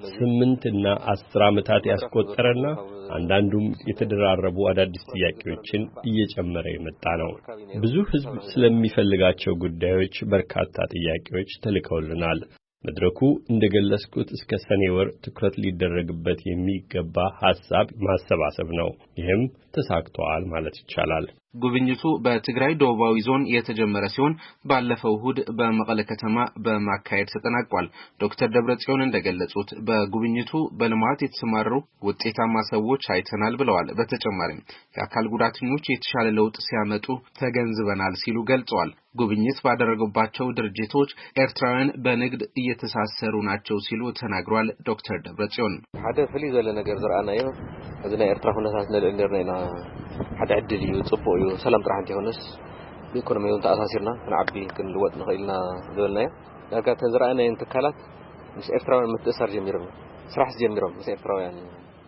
8 እና 10 ዓመታት ያስቆጠረና አንዳንዱም የተደራረቡ አዳዲስ ጥያቄዎችን እየጨመረ የመጣ ነው። ብዙ ህዝብ ስለሚፈልጋቸው ጉዳዮች በርካታ ጥያቄዎች ተልከውልናል። መድረኩ እንደገለጽኩት እስከ ሰኔ ወር ትኩረት ሊደረግበት የሚገባ ሐሳብ ማሰባሰብ ነው። ይህም ተሳክቷል ማለት ይቻላል። ጉብኝቱ በትግራይ ደቡባዊ ዞን የተጀመረ ሲሆን ባለፈው እሁድ በመቀለ ከተማ በማካሄድ ተጠናቋል። ዶክተር ደብረጽዮን እንደገለጹት በጉብኝቱ በልማት የተሰማሩ ውጤታማ ሰዎች አይተናል ብለዋል። በተጨማሪም የአካል ጉዳተኞች የተሻለ ለውጥ ሲያመጡ ተገንዝበናል ሲሉ ገልጸዋል። ጉብኝት ባደረጉባቸው ድርጅቶች ኤርትራውያን በንግድ እየተሳሰሩ ናቸው ሲሉ ተናግሯል። ዶክተር ደብረጽዮን ሓደ ፍሊ ዘለ ነገር ዘርአናዮ እዝና ኤርትራ ሁነታት ነልእንደርና ሓደ ዕድል እዩ ጽቡቅ እዩ ሰላም ጥራሕ እንተይሆነስ ኢኮኖሚውን ተኣሳሲርና ክንዓቢ ክንልወጥ ንኽእልና ዝብልናዮ ዳርጋ ተዘርአናየን ትካላት ምስ ኤርትራውያን ምትእሳር ጀሚሮም ስራሕ ጀሚሮም ምስ ኤርትራውያን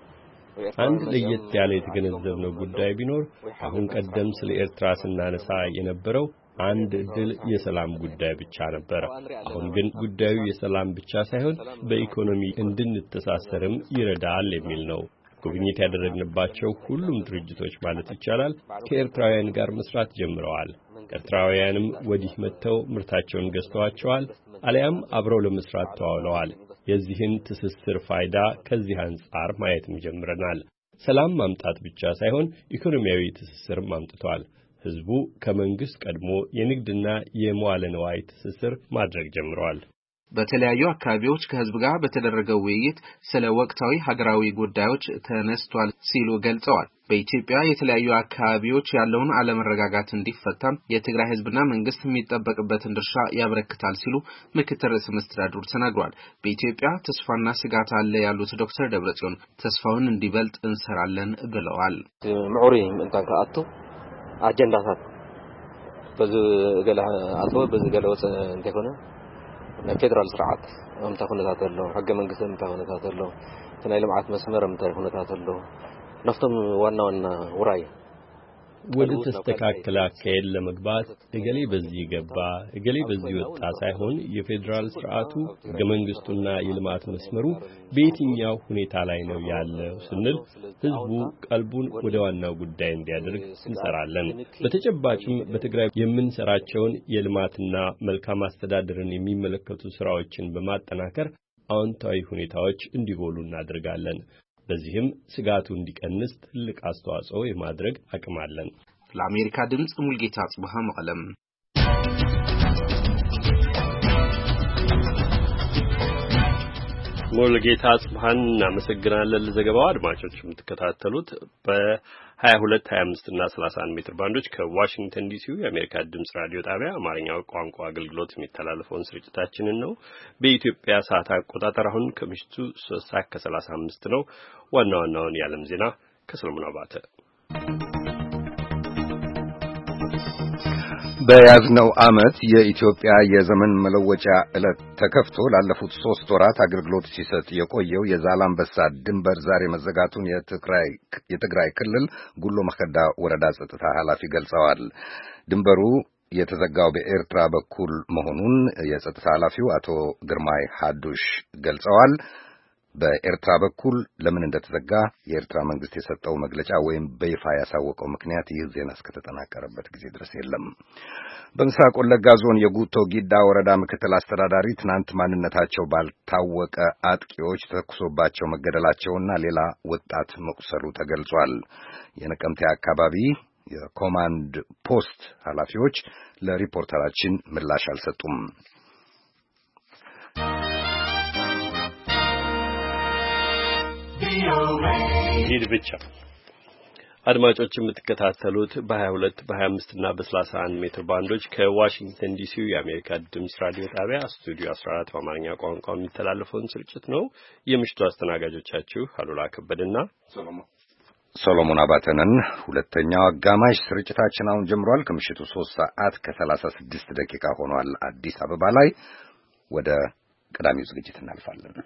አንድ ለየት ያለ የተገነዘብነው ጉዳይ ቢኖር አሁን ቀደም ስለ ኤርትራ ስናነሳ የነበረው አንድ ድል የሰላም ጉዳይ ብቻ ነበር። አሁን ግን ጉዳዩ የሰላም ብቻ ሳይሆን በኢኮኖሚ እንድንተሳሰርም ይረዳል የሚል ነው። ጉብኝት ያደረግንባቸው ሁሉም ድርጅቶች ማለት ይቻላል ከኤርትራውያን ጋር መስራት ጀምረዋል። ኤርትራውያንም ወዲህ መጥተው ምርታቸውን ገዝተዋቸዋል፣ አሊያም አብረው ለመስራት ተዋውለዋል። የዚህን ትስስር ፋይዳ ከዚህ አንጻር ማየትም ጀምረናል። ሰላም ማምጣት ብቻ ሳይሆን ኢኮኖሚያዊ ትስስርም አምጥቷል። ህዝቡ ከመንግስት ቀድሞ የንግድና የመዋለ ንዋይ ትስስር ማድረግ ጀምረዋል። በተለያዩ አካባቢዎች ከህዝብ ጋር በተደረገው ውይይት ስለ ወቅታዊ ሀገራዊ ጉዳዮች ተነስቷል ሲሉ ገልጸዋል። በኢትዮጵያ የተለያዩ አካባቢዎች ያለውን አለመረጋጋት እንዲፈታ የትግራይ ህዝብና መንግስት የሚጠበቅበትን ድርሻ ያበረክታል ሲሉ ምክትል ርዕሰ መስተዳድሩ ተናግረዋል። በኢትዮጵያ ተስፋና ስጋት አለ ያሉት ዶክተር ደብረጽዮን ተስፋውን እንዲበልጥ እንሰራለን ብለዋል። ምዑሪ እንታን ከአቶ አጀንዳታት በዚህ ገለ አቶ በዚህ ገለ ወሰን እንተኮነ ፌደራል ስርዓት አምታ ሁነታት አለው ህገ መንግስት አምታ ሁነታት አለው ተናይ ልማት መስመር አምታ ሁነታት አለው ነፍቶም ዋና ወራይ ወደ ተስተካከለ አካሄድ ለመግባት እገሌ በዚህ ገባ እገሌ በዚህ ወጣ ሳይሆን የፌደራል ስርዓቱ ህገ መንግስቱና የልማት መስመሩ በየትኛው ሁኔታ ላይ ነው ያለው ስንል ህዝቡ ቀልቡን ወደ ዋናው ጉዳይ እንዲያደርግ እንሰራለን። በተጨባጭም በትግራይ የምንሰራቸውን የልማትና መልካም አስተዳደርን የሚመለከቱ ስራዎችን በማጠናከር አዎንታዊ ሁኔታዎች እንዲጎሉ እናደርጋለን። በዚህም ስጋቱ እንዲቀንስ ትልቅ አስተዋጽኦ የማድረግ አቅም አለን። ለአሜሪካ ድምጽ ሙልጌታ አጽባህ መቀለም። ሙልጌታ አጽባህን እናመሰግናለን ለዘገባው። አድማጮች የምትከታተሉት በ22፣ 25 እና 31 ሜትር ባንዶች ከዋሽንግተን ዲሲው የአሜሪካ ድምጽ ራዲዮ ጣቢያ አማርኛው ቋንቋ አገልግሎት የሚተላለፈውን ስርጭታችንን ነው። በኢትዮጵያ ሰዓት አቆጣጠር አሁን ከምሽቱ 3:35 ነው። ዋና ዋናውን የዓለም ዜና ከሰለሞን አባተ። በያዝነው ዓመት የኢትዮጵያ የዘመን መለወጫ ዕለት ተከፍቶ ላለፉት 3 ወራት አገልግሎት ሲሰጥ የቆየው የዛላምበሳ ድንበር ዛሬ መዘጋቱን የትግራይ ክልል ጉሎ መከዳ ወረዳ ጸጥታ ኃላፊ ገልጸዋል። ድንበሩ የተዘጋው በኤርትራ በኩል መሆኑን የጸጥታ ኃላፊው አቶ ግርማይ ሐዱሽ ገልጸዋል። በኤርትራ በኩል ለምን እንደተዘጋ የኤርትራ መንግስት የሰጠው መግለጫ ወይም በይፋ ያሳወቀው ምክንያት ይህ ዜና እስከተጠናቀረበት ጊዜ ድረስ የለም። በምስራቅ ወለጋ ዞን የጉቶ ጊዳ ወረዳ ምክትል አስተዳዳሪ ትናንት ማንነታቸው ባልታወቀ አጥቂዎች ተኩሶባቸው መገደላቸውና ሌላ ወጣት መቁሰሉ ተገልጿል። የነቀምቴ አካባቢ የኮማንድ ፖስት ኃላፊዎች ለሪፖርተራችን ምላሽ አልሰጡም። ይህ ብቻ አድማጮች የምትከታተሉት በ22 በ25 እና በ31 ሜትር ባንዶች ከዋሽንግተን ዲሲ የአሜሪካ ድምጽ ራዲዮ ጣቢያ ስቱዲዮ 14 በአማርኛ ቋንቋ የሚተላለፈውን ስርጭት ነው። የምሽቱ አስተናጋጆቻችሁ አሉላ ከበደና ሶሎሞን አባተነን። ሁለተኛው አጋማሽ ስርጭታችን አሁን ጀምሯል። ከምሽቱ 3 ሰዓት ከ36 ደቂቃ ሆኗል አዲስ አበባ ላይ። ወደ ቀዳሚው ዝግጅት እናልፋለን።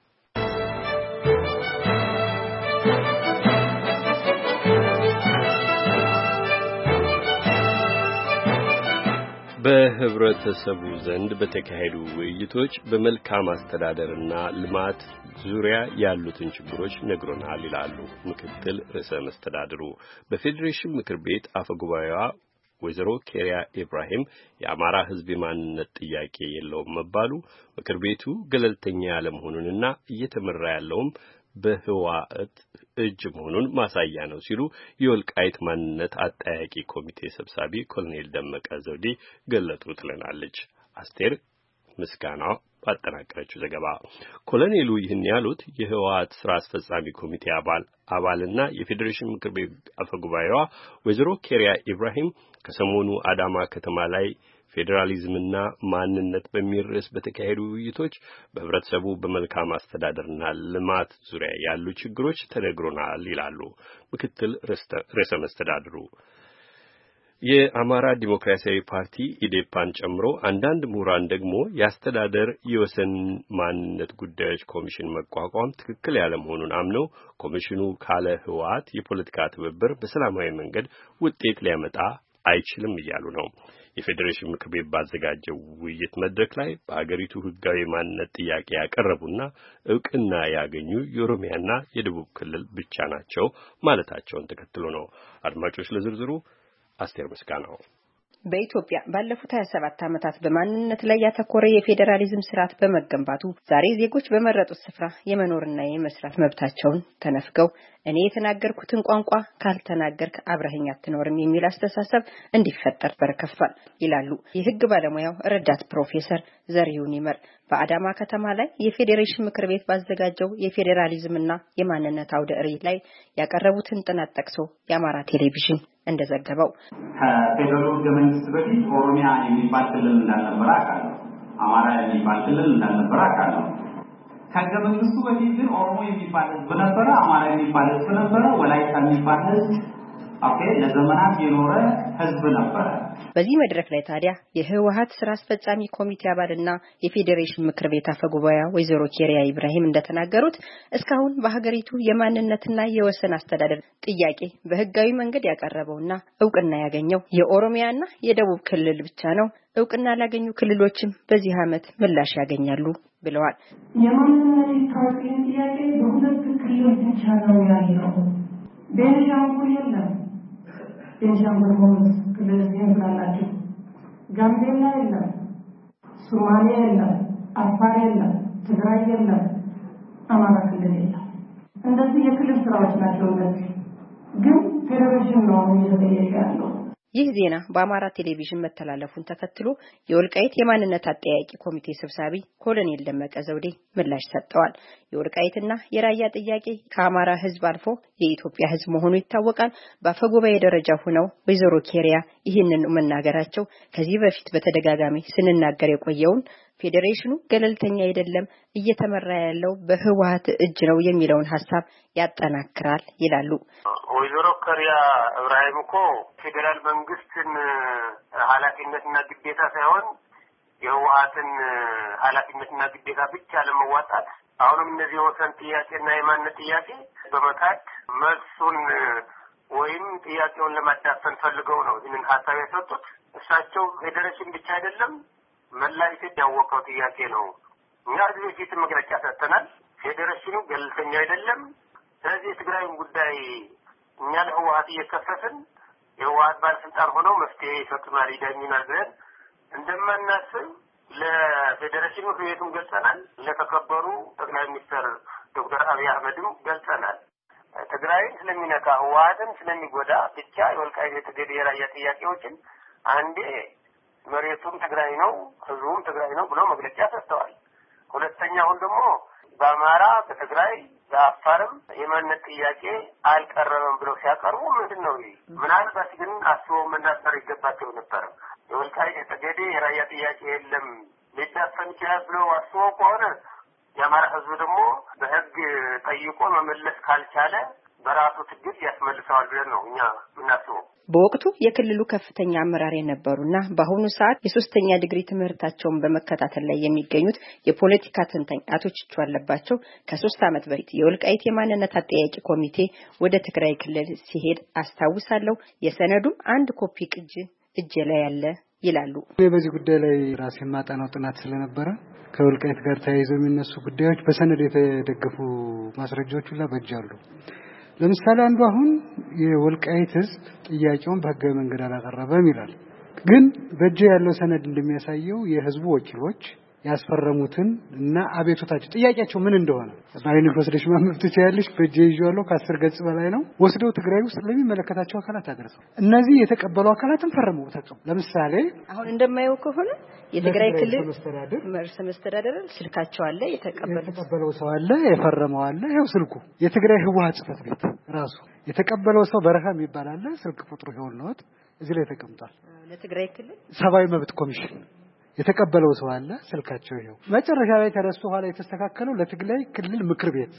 በህብረተሰቡ ዘንድ በተካሄዱ ውይይቶች በመልካም አስተዳደርና ልማት ዙሪያ ያሉትን ችግሮች ነግሮናል ይላሉ ምክትል ርዕሰ መስተዳድሩ። በፌዴሬሽን ምክር ቤት አፈጉባኤዋ ወይዘሮ ኬሪያ ኢብራሂም የአማራ ህዝብ የማንነት ጥያቄ የለውም መባሉ ምክር ቤቱ ገለልተኛ ያለመሆኑንና እየተመራ ያለውም በህወሓት እጅ መሆኑን ማሳያ ነው ሲሉ የወልቃይት ማንነት አጠያቂ ኮሚቴ ሰብሳቢ ኮሎኔል ደመቀ ዘውዴ ገለጡ ትለናለች አስቴር ምስጋናው ባጠናቀረችው ዘገባ። ኮሎኔሉ ይህን ያሉት የህወሓት ስራ አስፈጻሚ ኮሚቴ አባልና የፌዴሬሽን ምክር ቤት አፈጉባኤዋ ወይዘሮ ኬሪያ ኢብራሂም ከሰሞኑ አዳማ ከተማ ላይ ፌዴራሊዝምና ማንነት በሚል ርዕስ በተካሄዱ ውይይቶች በህብረተሰቡ በመልካም አስተዳደርና ልማት ዙሪያ ያሉ ችግሮች ተነግሮናል ይላሉ ምክትል ርዕሰ መስተዳድሩ። የአማራ ዲሞክራሲያዊ ፓርቲ ኢዴፓን ጨምሮ አንዳንድ ምሁራን ደግሞ የአስተዳደር የወሰን ማንነት ጉዳዮች ኮሚሽን መቋቋም ትክክል ያለ መሆኑን አምነው ኮሚሽኑ ካለ ህወሓት የፖለቲካ ትብብር በሰላማዊ መንገድ ውጤት ሊያመጣ አይችልም እያሉ ነው። የፌዴሬሽን ምክር ቤት ባዘጋጀው ውይይት መድረክ ላይ በአገሪቱ ህጋዊ ማንነት ጥያቄ ያቀረቡና እውቅና ያገኙ የኦሮሚያና የደቡብ ክልል ብቻ ናቸው ማለታቸውን ተከትሎ ነው። አድማጮች ለዝርዝሩ አስቴር ምስጋናው። በኢትዮጵያ ባለፉት 27 ዓመታት በማንነት ላይ ያተኮረ የፌዴራሊዝም ስርዓት በመገንባቱ ዛሬ ዜጎች በመረጡት ስፍራ የመኖርና የመስራት መብታቸውን ተነፍገው እኔ የተናገርኩትን ቋንቋ ካልተናገርክ አብረኸኝ አትኖርም የሚል አስተሳሰብ እንዲፈጠር በርከፍቷል ይላሉ የህግ ባለሙያው ረዳት ፕሮፌሰር ዘሪሁን ይመር በአዳማ ከተማ ላይ የፌዴሬሽን ምክር ቤት ባዘጋጀው የፌዴራሊዝምና የማንነት አውደ ርዕይ ላይ ያቀረቡትን ጥናት ጠቅሶ የአማራ ቴሌቪዥን እንደዘገበው ከፌዴራል ህገ መንግስት በፊት ኦሮሚያ የሚባል ክልል እንዳልነበረ አውቃለሁ። አማራ የሚባል ክልል እንዳልነበረ አውቃለሁ። ከህገ መንግስቱ በፊት ግን ኦሮሞ የሚባል ህዝብ ነበረ፣ አማራ የሚባል ህዝብ ነበረ፣ ወላይታ የሚባል ህዝብ ለዘመናት የኖረ ህዝብ ነበረ። በዚህ መድረክ ላይ ታዲያ የህወሓት ስራ አስፈጻሚ ኮሚቴ አባልና የፌዴሬሽን ምክር ቤት አፈጉባኤ ወይዘሮ ኬሪያ ኢብራሂም እንደተናገሩት እስካሁን በሀገሪቱ የማንነትና የወሰን አስተዳደር ጥያቄ በህጋዊ መንገድ ያቀረበውና እውቅና ያገኘው የኦሮሚያና የደቡብ ክልል ብቻ ነው። እውቅና ላገኙ ክልሎችም በዚህ ዓመት ምላሽ ያገኛሉ ብለዋል። የማንነት ጥያቄ በሁለት ክልሎች ብቻ ነው ያለው። ቤንሻንጉል የለም። ቤንሻንጉል ጉሙዝ ክልል ያላችሁ፣ ጋምቤላ የለም፣ ሶማሌ የለም፣ አፋር የለም፣ ትግራይ የለም፣ አማራ ክልል የለም። እንደዚህ የክልል ስራዎች ናቸው። ግን ፌዴሬሽን ነው እየተጠየቀ ያለው። ይህ ዜና በአማራ ቴሌቪዥን መተላለፉን ተከትሎ የወልቃይት የማንነት አጠያቂ ኮሚቴ ሰብሳቢ ኮሎኔል ደመቀ ዘውዴ ምላሽ ሰጥተዋል። የወልቃይትና የራያ ጥያቄ ከአማራ ህዝብ አልፎ የኢትዮጵያ ህዝብ መሆኑ ይታወቃል። በአፈጉባኤ ደረጃ ሆነው ወይዘሮ ኬሪያ ይህንን መናገራቸው ከዚህ በፊት በተደጋጋሚ ስንናገር የቆየውን ፌዴሬሽኑ ገለልተኛ አይደለም፣ እየተመራ ያለው በህወሓት እጅ ነው የሚለውን ሐሳብ ያጠናክራል ይላሉ። ወይዘሮ ከሪያ እብራሂም እኮ ፌዴራል መንግስትን ኃላፊነትና ግዴታ ሳይሆን የህወሓትን ኃላፊነትና ግዴታ ብቻ ለመዋጣት አሁንም እነዚህ ወሰን ጥያቄና የማንነት ጥያቄ በመካድ መልሱን ወይም ጥያቄውን ለማዳፈን ፈልገው ነው ይህንን ሀሳብ የሰጡት። እሳቸው ፌዴሬሽን ብቻ አይደለም መላ ኢትዮጵያ ያወቀው ጥያቄ ነው። እኛ እዚህ በፊት መግለጫ ሰጥተናል። ፌዴሬሽኑ ገለልተኛ አይደለም። ስለዚህ የትግራይን ጉዳይ እኛ ለህወሓት እየከፈትን የህወሓት ባለስልጣን ሆነው መፍትሄ ይሰጡናል፣ ይዳኙናል ብለን እንደማናስብ ለፌዴሬሽኑ ህይወቱን ገልጸናል። ለተከበሩ ጠቅላይ ሚኒስትር ዶክተር አብይ አህመድም ገልጸናል። ትግራይን ስለሚነካ ህወሓትን ስለሚጎዳ ብቻ የወልቃይት የጠገዴ የራያ ጥያቄዎችን አንዴ መሬቱም ትግራይ ነው ህዝቡም ትግራይ ነው ብሎ መግለጫ ሰጥተዋል። ሁለተኛውን ደግሞ በአማራ በትግራይ በአፋርም የማንነት ጥያቄ አልቀረበም ብለው ሲያቀርቡ ምንድን ነው ይሄ? ምናልባት ግን አስበው መናገር ይገባቸው ነበር። የወልቃይት የጠገዴ የራያ ጥያቄ የለም ሊዳፈን ይችላል ብለው አስበው ከሆነ የአማራ ህዝብ ደግሞ በህግ ጠይቆ መመለስ ካልቻለ በራሱ ትግል ያስመልሰዋል ብለን ነው እኛ የምናስበው። በወቅቱ የክልሉ ከፍተኛ አመራር የነበሩና በአሁኑ ሰዓት የሶስተኛ ዲግሪ ትምህርታቸውን በመከታተል ላይ የሚገኙት የፖለቲካ ተንታኝ አቶ ችቹ አለባቸው ከ3 ዓመት በፊት የወልቃይት የማንነት አጠያቂ ኮሚቴ ወደ ትግራይ ክልል ሲሄድ አስታውሳለሁ። የሰነዱም አንድ ኮፒ ቅጂ እጄ ላይ ያለ ይላሉ። በዚህ ጉዳይ ላይ ራሴን ማጣናው ጥናት ስለነበረ ከወልቃይት ጋር ተያይዘው የሚነሱ ጉዳዮች በሰነድ የተደገፉ ማስረጃዎች ሁሉ በእጃሉ። ለምሳሌ አንዱ አሁን የወልቃይት ህዝብ ጥያቄውን በህጋዊ መንገድ አላቀረበም ይላል። ግን በእጅ ያለው ሰነድ እንደሚያሳየው የህዝቡ ወኪሎች ያስፈረሙትን እና አቤቱታቸው ጥያቄያቸው ምን እንደሆነ ባይኒክ ወስደሽ ማንበብ ትችያለሽ። በእጅ ይዤዋለሁ ከ10 ገጽ በላይ ነው። ወስደው ትግራይ ውስጥ ለሚመለከታቸው አካላት አደረሰው። እነዚህ የተቀበሉ አካላትን ፈርመው ተቀበሉ። ለምሳሌ አሁን እንደማየው ከሆነ የትግራይ ክልል መስተዳድር ስልካቸው አለ፣ የተቀበለው ሰው አለ፣ የፈረመው አለ። ይሄው ስልኩ የትግራይ ህወሓት ጽሕፈት ቤት ራሱ የተቀበለው ሰው በረሃ የሚባል አለ። ስልክ ቁጥሩ ይሄው ነው እዚህ ላይ ተቀምጧል። ለትግራይ ክልል ሰብአዊ መብት ኮሚሽን የተቀበለው ሰው አለ፣ ስልካቸው ይሄው። መጨረሻ ላይ ተረስቶ ኋላ የተስተካከለው ለትግራይ ክልል ምክር ቤት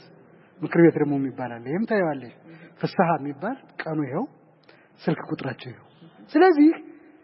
ደግሞ የሚባል አለ። ይሄም ታየዋለሽ ፍስሐ የሚባል ቀኑ ይሄው፣ ስልክ ቁጥራቸው ይሄው። ስለዚህ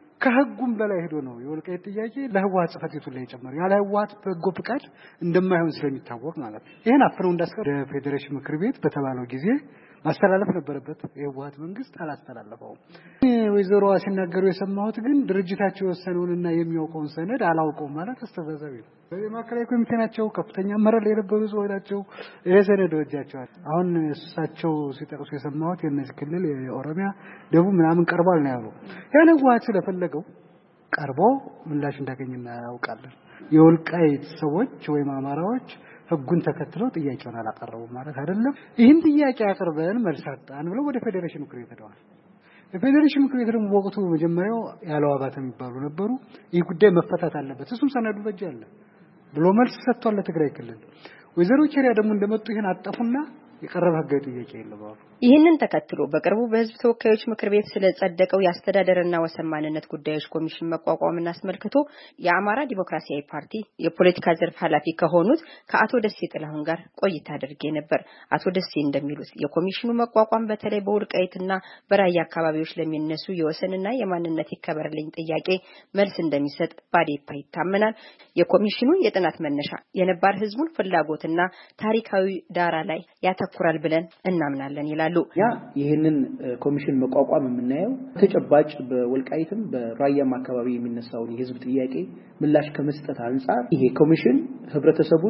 ከህጉም በላይ ሄዶ ነው የወልቃይት ጥያቄ ለህወሓት ጽሕፈት ቤቱ ላይ ጨመረው። ያለ ህወሓት በጎ ፍቃድ እንደማይሆን ስለሚታወቅ ማለት ነው። ይሄን አፍነው እንዳስቀር ፌዴሬሽን ምክር ቤት በተባለው ጊዜ ማስተላለፍ ነበረበት። የህወሓት መንግስት አላስተላለፈውም። ወይዘሮዋ ሲናገሩ የሰማሁት ግን ድርጅታቸው የወሰነውንና የሚያውቀውን ሰነድ አላውቀውም ማለት አስተዛዛቢ ነው። የማዕከላዊ ኮሚቴ ናቸው፣ ከፍተኛ አመራር ላይ የነበሩ ሰዎች ናቸው። ይሄ ሰነድ ወጃቸዋል። አሁን እሳቸው ሲጠቅሱ የሰማሁት የነዚህ ክልል የኦሮሚያ ደቡብ ምናምን ቀርቧል ነው ያለው። ያን ህወሓት ስለፈለገው ቀርቦ ምላሽ እንዳገኝና ያውቃለን። የወልቃይት ሰዎች ወይም አማራዎች ህጉን ተከትለው ጥያቄውን አላቀረቡም ማለት አይደለም። ይህን ጥያቄ አቅርበን መልስ አጣን ብለው ወደ ፌዴሬሽን ምክር ቤት ሄደዋል። የፌዴሬሽን ምክር ቤት ደግሞ በወቅቱ መጀመሪያው ያለው አባተ የሚባሉ ነበሩ። ይህ ጉዳይ መፈታት አለበት እሱም ሰነዱ በእጅ አለ ብሎ መልስ ሰጥቷል ለትግራይ ክልል። ወይዘሮ ኬሪያ ደግሞ እንደመጡ ይሄን አጠፉና የቀረበ ህጋዊ ጥያቄ የለም። ይህንን ተከትሎ በቅርቡ በህዝብ ተወካዮች ምክር ቤት ስለጸደቀው የአስተዳደርና ወሰን ማንነት ጉዳዮች ኮሚሽን መቋቋምን አስመልክቶ የአማራ ዲሞክራሲያዊ ፓርቲ የፖለቲካ ዘርፍ ኃላፊ ከሆኑት ከአቶ ደሴ ጥላሁን ጋር ቆይታ አድርጌ ነበር። አቶ ደሴ እንደሚሉት የኮሚሽኑ መቋቋም በተለይ በወልቃይትና በራያ አካባቢዎች ለሚነሱ የወሰንና የማንነት ይከበርልኝ ጥያቄ መልስ እንደሚሰጥ ባዴፓ ይታመናል። የኮሚሽኑ የጥናት መነሻ የነባር ህዝቡን ፍላጎትና ታሪካዊ ዳራ ላይ ያተኩራል ብለን እናምናለን ይላል። ያ ይሄንን ኮሚሽን መቋቋም የምናየው ተጨባጭ በወልቃይትም በራያም አካባቢ የሚነሳውን የህዝብ ጥያቄ ምላሽ ከመስጠት አንፃር ይሄ ኮሚሽን ህብረተሰቡን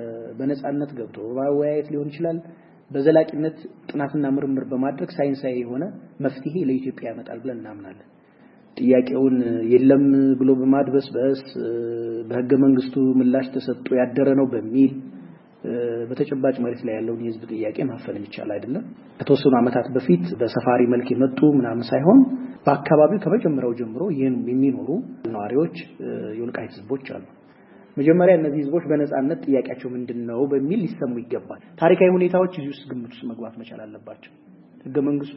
በነጻነት ገብቶ በማወያየት ሊሆን ይችላል በዘላቂነት ጥናትና ምርምር በማድረግ ሳይንሳዊ የሆነ መፍትሄ ለኢትዮጵያ ያመጣል ብለን እናምናለን። ጥያቄውን የለም ብሎ በማድበስበስ በህገ መንግስቱ ምላሽ ተሰጥቶ ያደረ ነው በሚል በተጨባጭ መሬት ላይ ያለውን የህዝብ ጥያቄ ማፈን ይቻላል አይደለም። ከተወሰኑ አመታት በፊት በሰፋሪ መልክ የመጡ ምናምን ሳይሆን በአካባቢው ከመጀመሪያው ጀምሮ የሚኖሩ ነዋሪዎች የወልቃይት ህዝቦች አሉ። መጀመሪያ እነዚህ ህዝቦች በነጻነት ጥያቄያቸው ምንድነው በሚል ሊሰሙ ይገባል። ታሪካዊ ሁኔታዎች እዚህ ውስጥ ግምት ውስጥ መግባት መቻል አለባቸው። ህገ መንግስቱ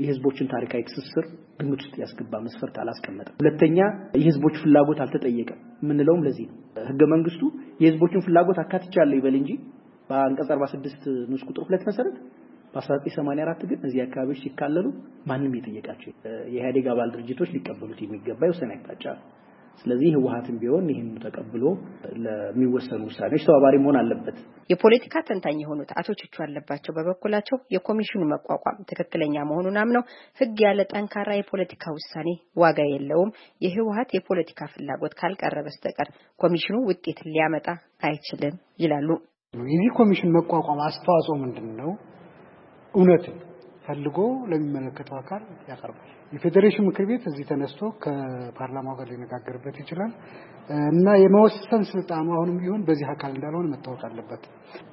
የህዝቦችን ታሪካዊ ትስስር ግምት ውስጥ ያስገባ መስፈርት አላስቀመጠም። ሁለተኛ የህዝቦች ፍላጎት አልተጠየቀም። ምንለውም ለዚህ ነው ህገ መንግስቱ የህዝቦችን ፍላጎት አካትቻለሁ ይበል እንጂ በአንቀጽ 46 ንዑስ ቁጥር 2 መሰረት በ1984 ግን እዚህ አካባቢዎች ሲካለሉ ማንንም የጠየቃቸው የኢህአዴግ አባል ድርጅቶች ሊቀበሉት የሚገባ የውሳኔ አቅጣጫ ነው። ስለዚህ ህወሓትም ቢሆን ይሄን ተቀብሎ ለሚወሰኑ ውሳኔዎች ተባባሪ መሆን አለበት። የፖለቲካ ተንታኝ የሆኑት አቶ ቹቹ አለባቸው በበኩላቸው የኮሚሽኑ መቋቋም ትክክለኛ መሆኑን አምነው ህግ ያለ ጠንካራ የፖለቲካ ውሳኔ ዋጋ የለውም፣ የህወሓት የፖለቲካ ፍላጎት ካልቀረ በስተቀር ኮሚሽኑ ውጤት ሊያመጣ አይችልም ይላሉ። የዚህ ኮሚሽን መቋቋም አስተዋጽኦ ምንድነው? እውነትን ፈልጎ ለሚመለከተው አካል ያቀርባል። የፌዴሬሽን ምክር ቤት እዚህ ተነስቶ ከፓርላማው ጋር ሊነጋገርበት ይችላል እና የመወሰን ስልጣኑ አሁንም ቢሆን በዚህ አካል እንዳልሆነ መታወቅ አለበት።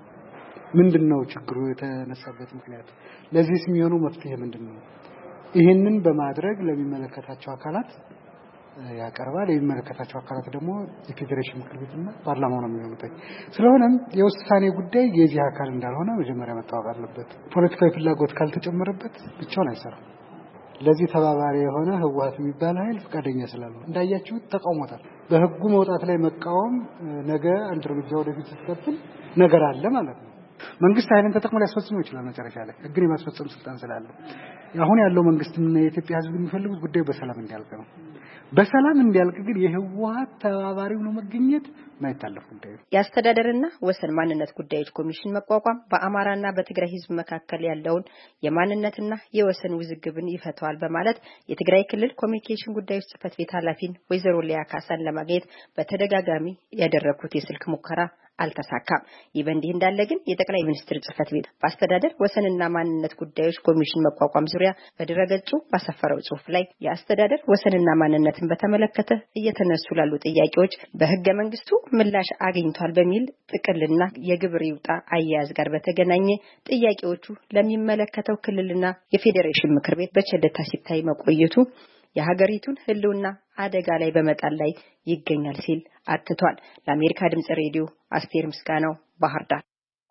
ምንድነው ችግሩ የተነሳበት ምክንያት? ለዚህስ የሚሆነው መፍትሄ ምንድነው? ይሄንን በማድረግ ለሚመለከታቸው አካላት ያቀርባል። የሚመለከታቸው አካላት ደግሞ የፌዴሬሽን ምክር ቤትና ፓርላማው ነው የሚሆኑት። ስለሆነም የውሳኔ ጉዳይ የዚህ አካል እንዳልሆነ መጀመሪያ መታወቅ አለበት። ፖለቲካዊ ፍላጎት ካልተጨመረበት ብቻውን አይሰራም። ለዚህ ተባባሪ የሆነ ህወሓት የሚባል ኃይል ፈቃደኛ ስላልሆነ እንዳያችሁት ተቃውሞታል። በህጉ መውጣት ላይ መቃወም ነገ አንድ እርምጃ ወደፊት ሲቀጥል ነገር አለ ማለት ነው። መንግስት ኃይልን ተጠቅሞ ሊያስፈጽመው ይችላል መጨረሻ ላይ ህግን የማስፈጸም ስልጣን ስላለው። አሁን ያለው መንግስትና የኢትዮጵያ ህዝብ የሚፈልጉት ጉዳዩ በሰላም እንዲያልቅ ነው። በሰላም እንዲያልቅ ግን የህወሓት ተባባሪው ነው መገኘት ማይታለፍ ጉዳይ ነው። የአስተዳደርና ወሰን ማንነት ጉዳዮች ኮሚሽን መቋቋም በአማራና በትግራይ ህዝብ መካከል ያለውን የማንነትና የወሰን ውዝግብን ይፈታዋል በማለት የትግራይ ክልል ኮሚኒኬሽን ጉዳዮች ጽህፈት ቤት ኃላፊን ወይዘሮ ሊያ ካሳን ለማግኘት በተደጋጋሚ ያደረኩት የስልክ ሙከራ አልተሳካም። ይህ በእንዲህ እንዳለ ግን የጠቅላይ ሚኒስትር ጽህፈት ቤት በአስተዳደር ወሰንና ማንነት ጉዳዮች ኮሚሽን መቋቋም ዙሪያ በድረገጹ ባሰፈረው ጽሑፍ ላይ የአስተዳደር ወሰንና ማንነትን በተመለከተ እየተነሱ ላሉ ጥያቄዎች በህገ መንግስቱ ምላሽ አግኝቷል በሚል ጥቅልና የግብር ይውጣ አያያዝ ጋር በተገናኘ ጥያቄዎቹ ለሚመለከተው ክልልና የፌዴሬሽን ምክር ቤት በቸልታ ሲታይ መቆየቱ የሀገሪቱን ህልውና አደጋ ላይ በመጣል ላይ ይገኛል ሲል አትቷል። ለአሜሪካ ድምጽ ሬዲዮ አስቴር ምስጋናው ባህር ዳር።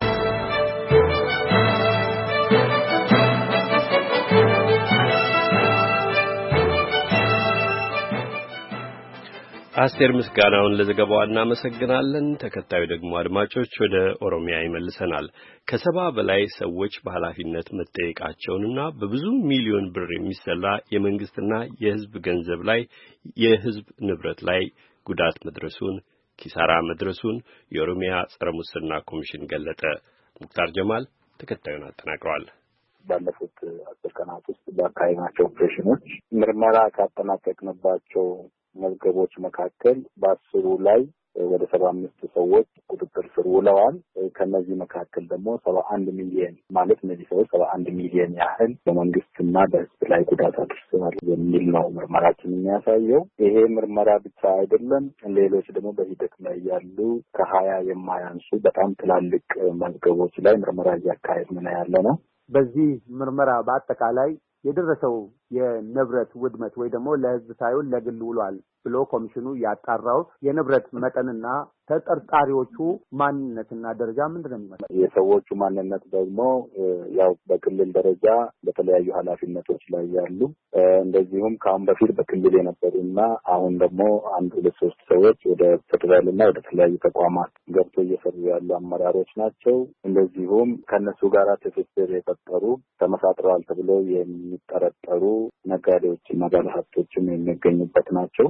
አስቴር ምስጋናውን ለዘገባው እናመሰግናለን። ተከታዩ ደግሞ አድማጮች ወደ ኦሮሚያ ይመልሰናል። ከ70 በላይ ሰዎች በኃላፊነት መጠየቃቸውንና በብዙ ሚሊዮን ብር የሚሰላ የመንግስትና የህዝብ ገንዘብ ላይ የህዝብ ንብረት ላይ ጉዳት መድረሱን ኪሳራ መድረሱን የኦሮሚያ ጸረ ሙስና ኮሚሽን ገለጠ። ሙክታር ጀማል ተከታዩን አጠናቅሯል። ባለፉት 10 ቀናት ውስጥ በአካባቢያቸው ኦፕሬሽኖች ምርመራ ካጠናቀቅንባቸው መዝገቦች መካከል በ10 ላይ ወደ 75 ሰዎች ቁጥጥር ስር ውለዋል። ከነዚህ መካከል ደግሞ 71 ሚሊዮን ማለት እነዚህ ሰዎች 71 ሚሊዮን ያህል በመንግስትና በህዝብ ላይ ጉዳት አድርሰዋል የሚል ነው ምርመራችን የሚያሳየው። ይሄ ምርመራ ብቻ አይደለም፣ ሌሎች ደግሞ በሂደት ላይ ያሉ ከ20 የማያንሱ በጣም ትላልቅ መዝገቦች ላይ ምርመራ እያካሄድን ያለ ነው። በዚህ ምርመራ በአጠቃላይ የደረሰው የንብረት ውድመት ወይ ደግሞ ለህዝብ ሳይሆን ለግል ውሏል ብሎ ኮሚሽኑ ያጣራው የንብረት መጠንና ተጠርጣሪዎቹ ማንነትና ደረጃ ምንድነው የሚመስለው? የሰዎቹ ማንነት ደግሞ ያው በክልል ደረጃ በተለያዩ ኃላፊነቶች ላይ ያሉ እንደዚሁም ከአሁን በፊት በክልል የነበሩና አሁን ደግሞ 1-2-3 ሰዎች ወደ ፌደራልና ወደ ተለያዩ ተቋማት ገብቶ እየሰሩ ያሉ አመራሮች ናቸው። እንደዚሁም ከነሱ ጋር ትስስር የፈጠሩ ተመሳጥረዋል ተብሎ የሚጠረጠሩ ነጋዴዎችና ባለሀብቶችም የሚገኙበት ናቸው።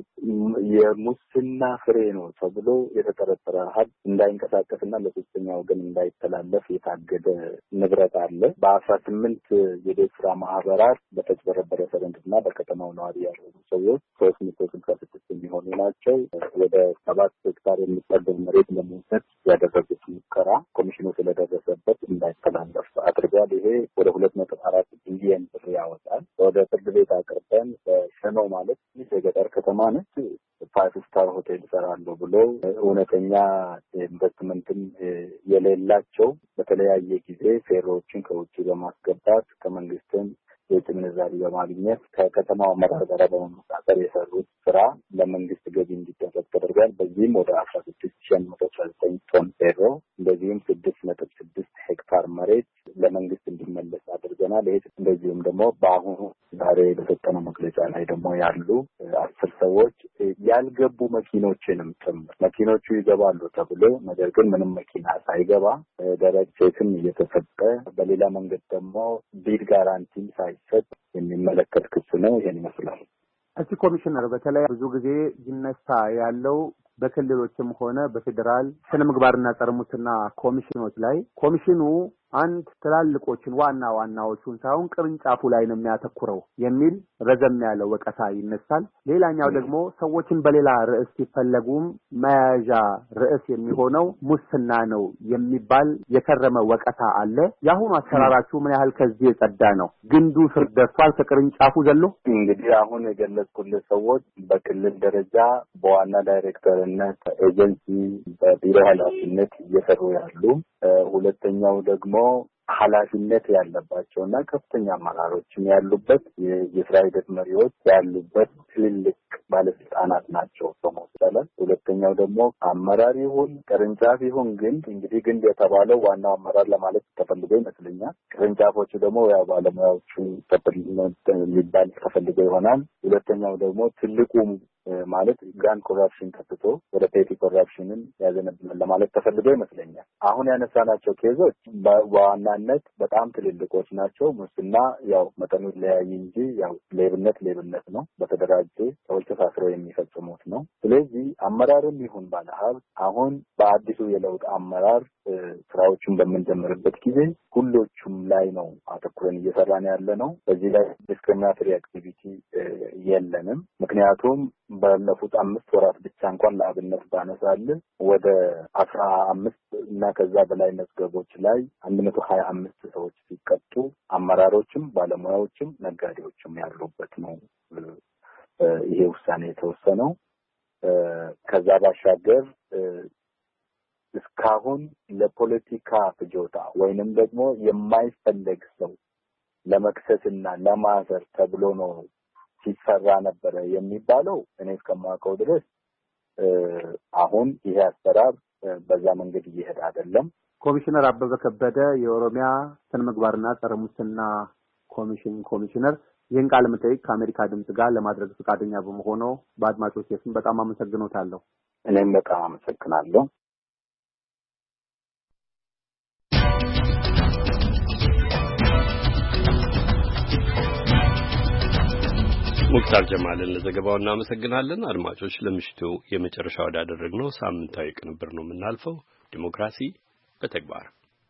የሙስና ፍሬ ነው ተብሎ የተጠረጠረ ሀብት እንዳይንቀሳቀስና ለሶስተኛ ወገን እንዳይተላለፍ የታገደ ንብረት አለ። በ18 የቤት ስራ ማህበራት በተጭበረበረ ሰነድና በከተማው ነዋሪ ያሉ ሰዎች 366 የሚሆኑ ናቸው። ወደ 7 ሄክታር የሚጠገብ መሬት ለመውሰድ ያደረጉት ሙከራ ኮሚሽኑ ስለደረሰበት እንዳይተላለፍ አድርጓል። ይሄ ወደ 2.4 ቢሊዮን ብር ያወጣል። ወደ ፍርድ ቤት አቅርበን በሸኖ ማለት የገጠር ከተማ ነች 5 ስታር ሆቴል እሰራለሁ ብሎ እውነተኛ ኢንቨስትመንትም የሌላቸው በተለያየ ጊዜ ፌሮዎችን ከውጭ በማስገባት ከመንግስትም የውጭ ምንዛሪ በማግኘት ከከተማው አመራር ጋር በመመሳሰር የሰሩት ስራ ለመንግስት ገቢ እንዲደረግ ተደርጓል። በዚህም ወደ 16119 ቶን ፌሮ እንደዚሁም 6.6 ሄክታር መሬት ለመንግስት እንዲመለስ አድርገናል። ይሄ እንደዚሁም ደግሞ በአሁኑ ዛሬ በሰጠነው መግለጫ ላይ ደግሞ ያሉ 10 ሰዎች ያልገቡ መኪኖችንም ጭምር መኪኖቹ ይገባሉ ተብሎ ነገር ግን ምንም መኪና ሳይገባ ደረቅ ቼክም እየተሰጠ በሌላ መንገድ ደግሞ ቢድ ጋራንቲ ሳይሰጥ የሚመለከት ክስ ነው። ይሄን ይመስላል። እሺ ኮሚሽነር፣ በተለይ ብዙ ጊዜ ይነሳ ያለው በክልሎችም ሆነ በፌደራል ስነ ምግባርና ጸረ ሙስና ኮሚሽኖች ላይ ኮሚሽኑ አንድ ትላልቆችን ዋናዎቹን ሳይሆን ቅርንጫፉ ላይ ነው የሚያተኩረው የሚል ረዘም ያለ ወቀሳ ይነሳል። ሌላኛው ደግሞ ሰዎችን በሌላ ርዕስ ሲፈለጉም መያዣ ርዕስ የሚሆነው ሙስና ነው የሚባል የከረመ ወቀሳ አለ። የአሁኑ አሰራራችሁ ምን ያህል ከዚህ የጸዳ ነው? ግንዱ ስር ደርሷል ከቅርንጫፉ ዘሎ? እንግዲህ አሁን የገለጽኩልህ ሰዎች በክልል ደረጃ በዋና ዳይሬክተርነት ኤጀንሲ በቢሮ ኃላፊነት እየሰሩ ያሉ፣ ሁለተኛው ደግሞ ኃላፊነት ያለባቸውና ከፍተኛ አመራሮችም ያሉበት የስራ ሂደት መሪዎች ያሉበት ትልልቅ ባለስልጣናት ናቸው ተሞክሯል። ሁለተኛው ደግሞ አመራር ይሁን ቅርንጫፍ ይሁን ግንድ እንግዲህ ግንድ የተባለው ዋናው አመራር ለማለት ተፈልጎ ይመስለኛል። ቅርንጫፎቹ ደግሞ ያው ባለሙያዎቹ ሊባል ተፈልጎ ይሆናል። ሁለተኛው ደግሞ ትልቁ ማለት ግራንድ ኮራፕሽን ከፍቶ ወደ ፔቲ ኮራፕሽንን ያዘነብላል ለማለት ተፈልጎ ይመስለኛል። አሁን ያነሳናቸው ኬዞች በዋናነት በጣም ትልልቆች ናቸው። ሙስና ያው መጠኑ ይለያይ እንጂ ያው ሌብነት ነው። በተደራጀ ሰዎች ተሳስረው የሚፈጽሙት ነው። ስለዚህ አመራርም ይሁን ባለሀብት አሁን በአዲሱ የለውጥ አመራር ስራዎችን በምንጀምርበት ጊዜ ሁሎቹም ላይ ነው አተኩረን እየሰራን ያለ ነው። በዚህ ላይ ዲስክሪሚናቶሪ አክቲቪቲ የለንም። ምክንያቱም ባለፉት 5 ወራት ብቻ እንኳን ለአብነት ባነሳልን ወደ 15 እና ከዛ በላይ መዝገቦች ላይ 125 ሰዎች ሲቀጡ አመራሮችም ባለሙያዎችም ነጋዴዎችም ያሉበት ነው ይሄ ውሳኔ የተወሰነው። ከዛ ባሻገር እስካሁን ለፖለቲካ ፍጆታ ወይንም ደግሞ የማይፈለግ ሰው ለመክሰስና ለማሰር ተብሎ ነው ሲሰራ ነበረ የሚባለው። እኔ እስከማውቀው ድረስ አሁን ይሄ አሰራር በዛ መንገድ እየሄደ አይደለም። ኮሚሽነር አበበ ከበደ የኦሮሚያ ስነ ምግባርና ጸረ ሙስና ኮሚሽነር ይህን ቃለ መጠይቅ ከአሜሪካ ድምጽ ጋር ለማድረግ ፈቃደኛ በመሆኑ በአድማጮች ስም በጣም አመሰግኖታለሁ። እኔም በጣም አመሰግናለሁ። ሙክታር ጀማልን ለዘገባው እናመሰግናለን። አድማጮች ለምሽቱ የመጨረሻ ወዳደረግነው ሳምንታዊ ቅንብር ነው የምናልፈው። ዲሞክራሲ በተግባር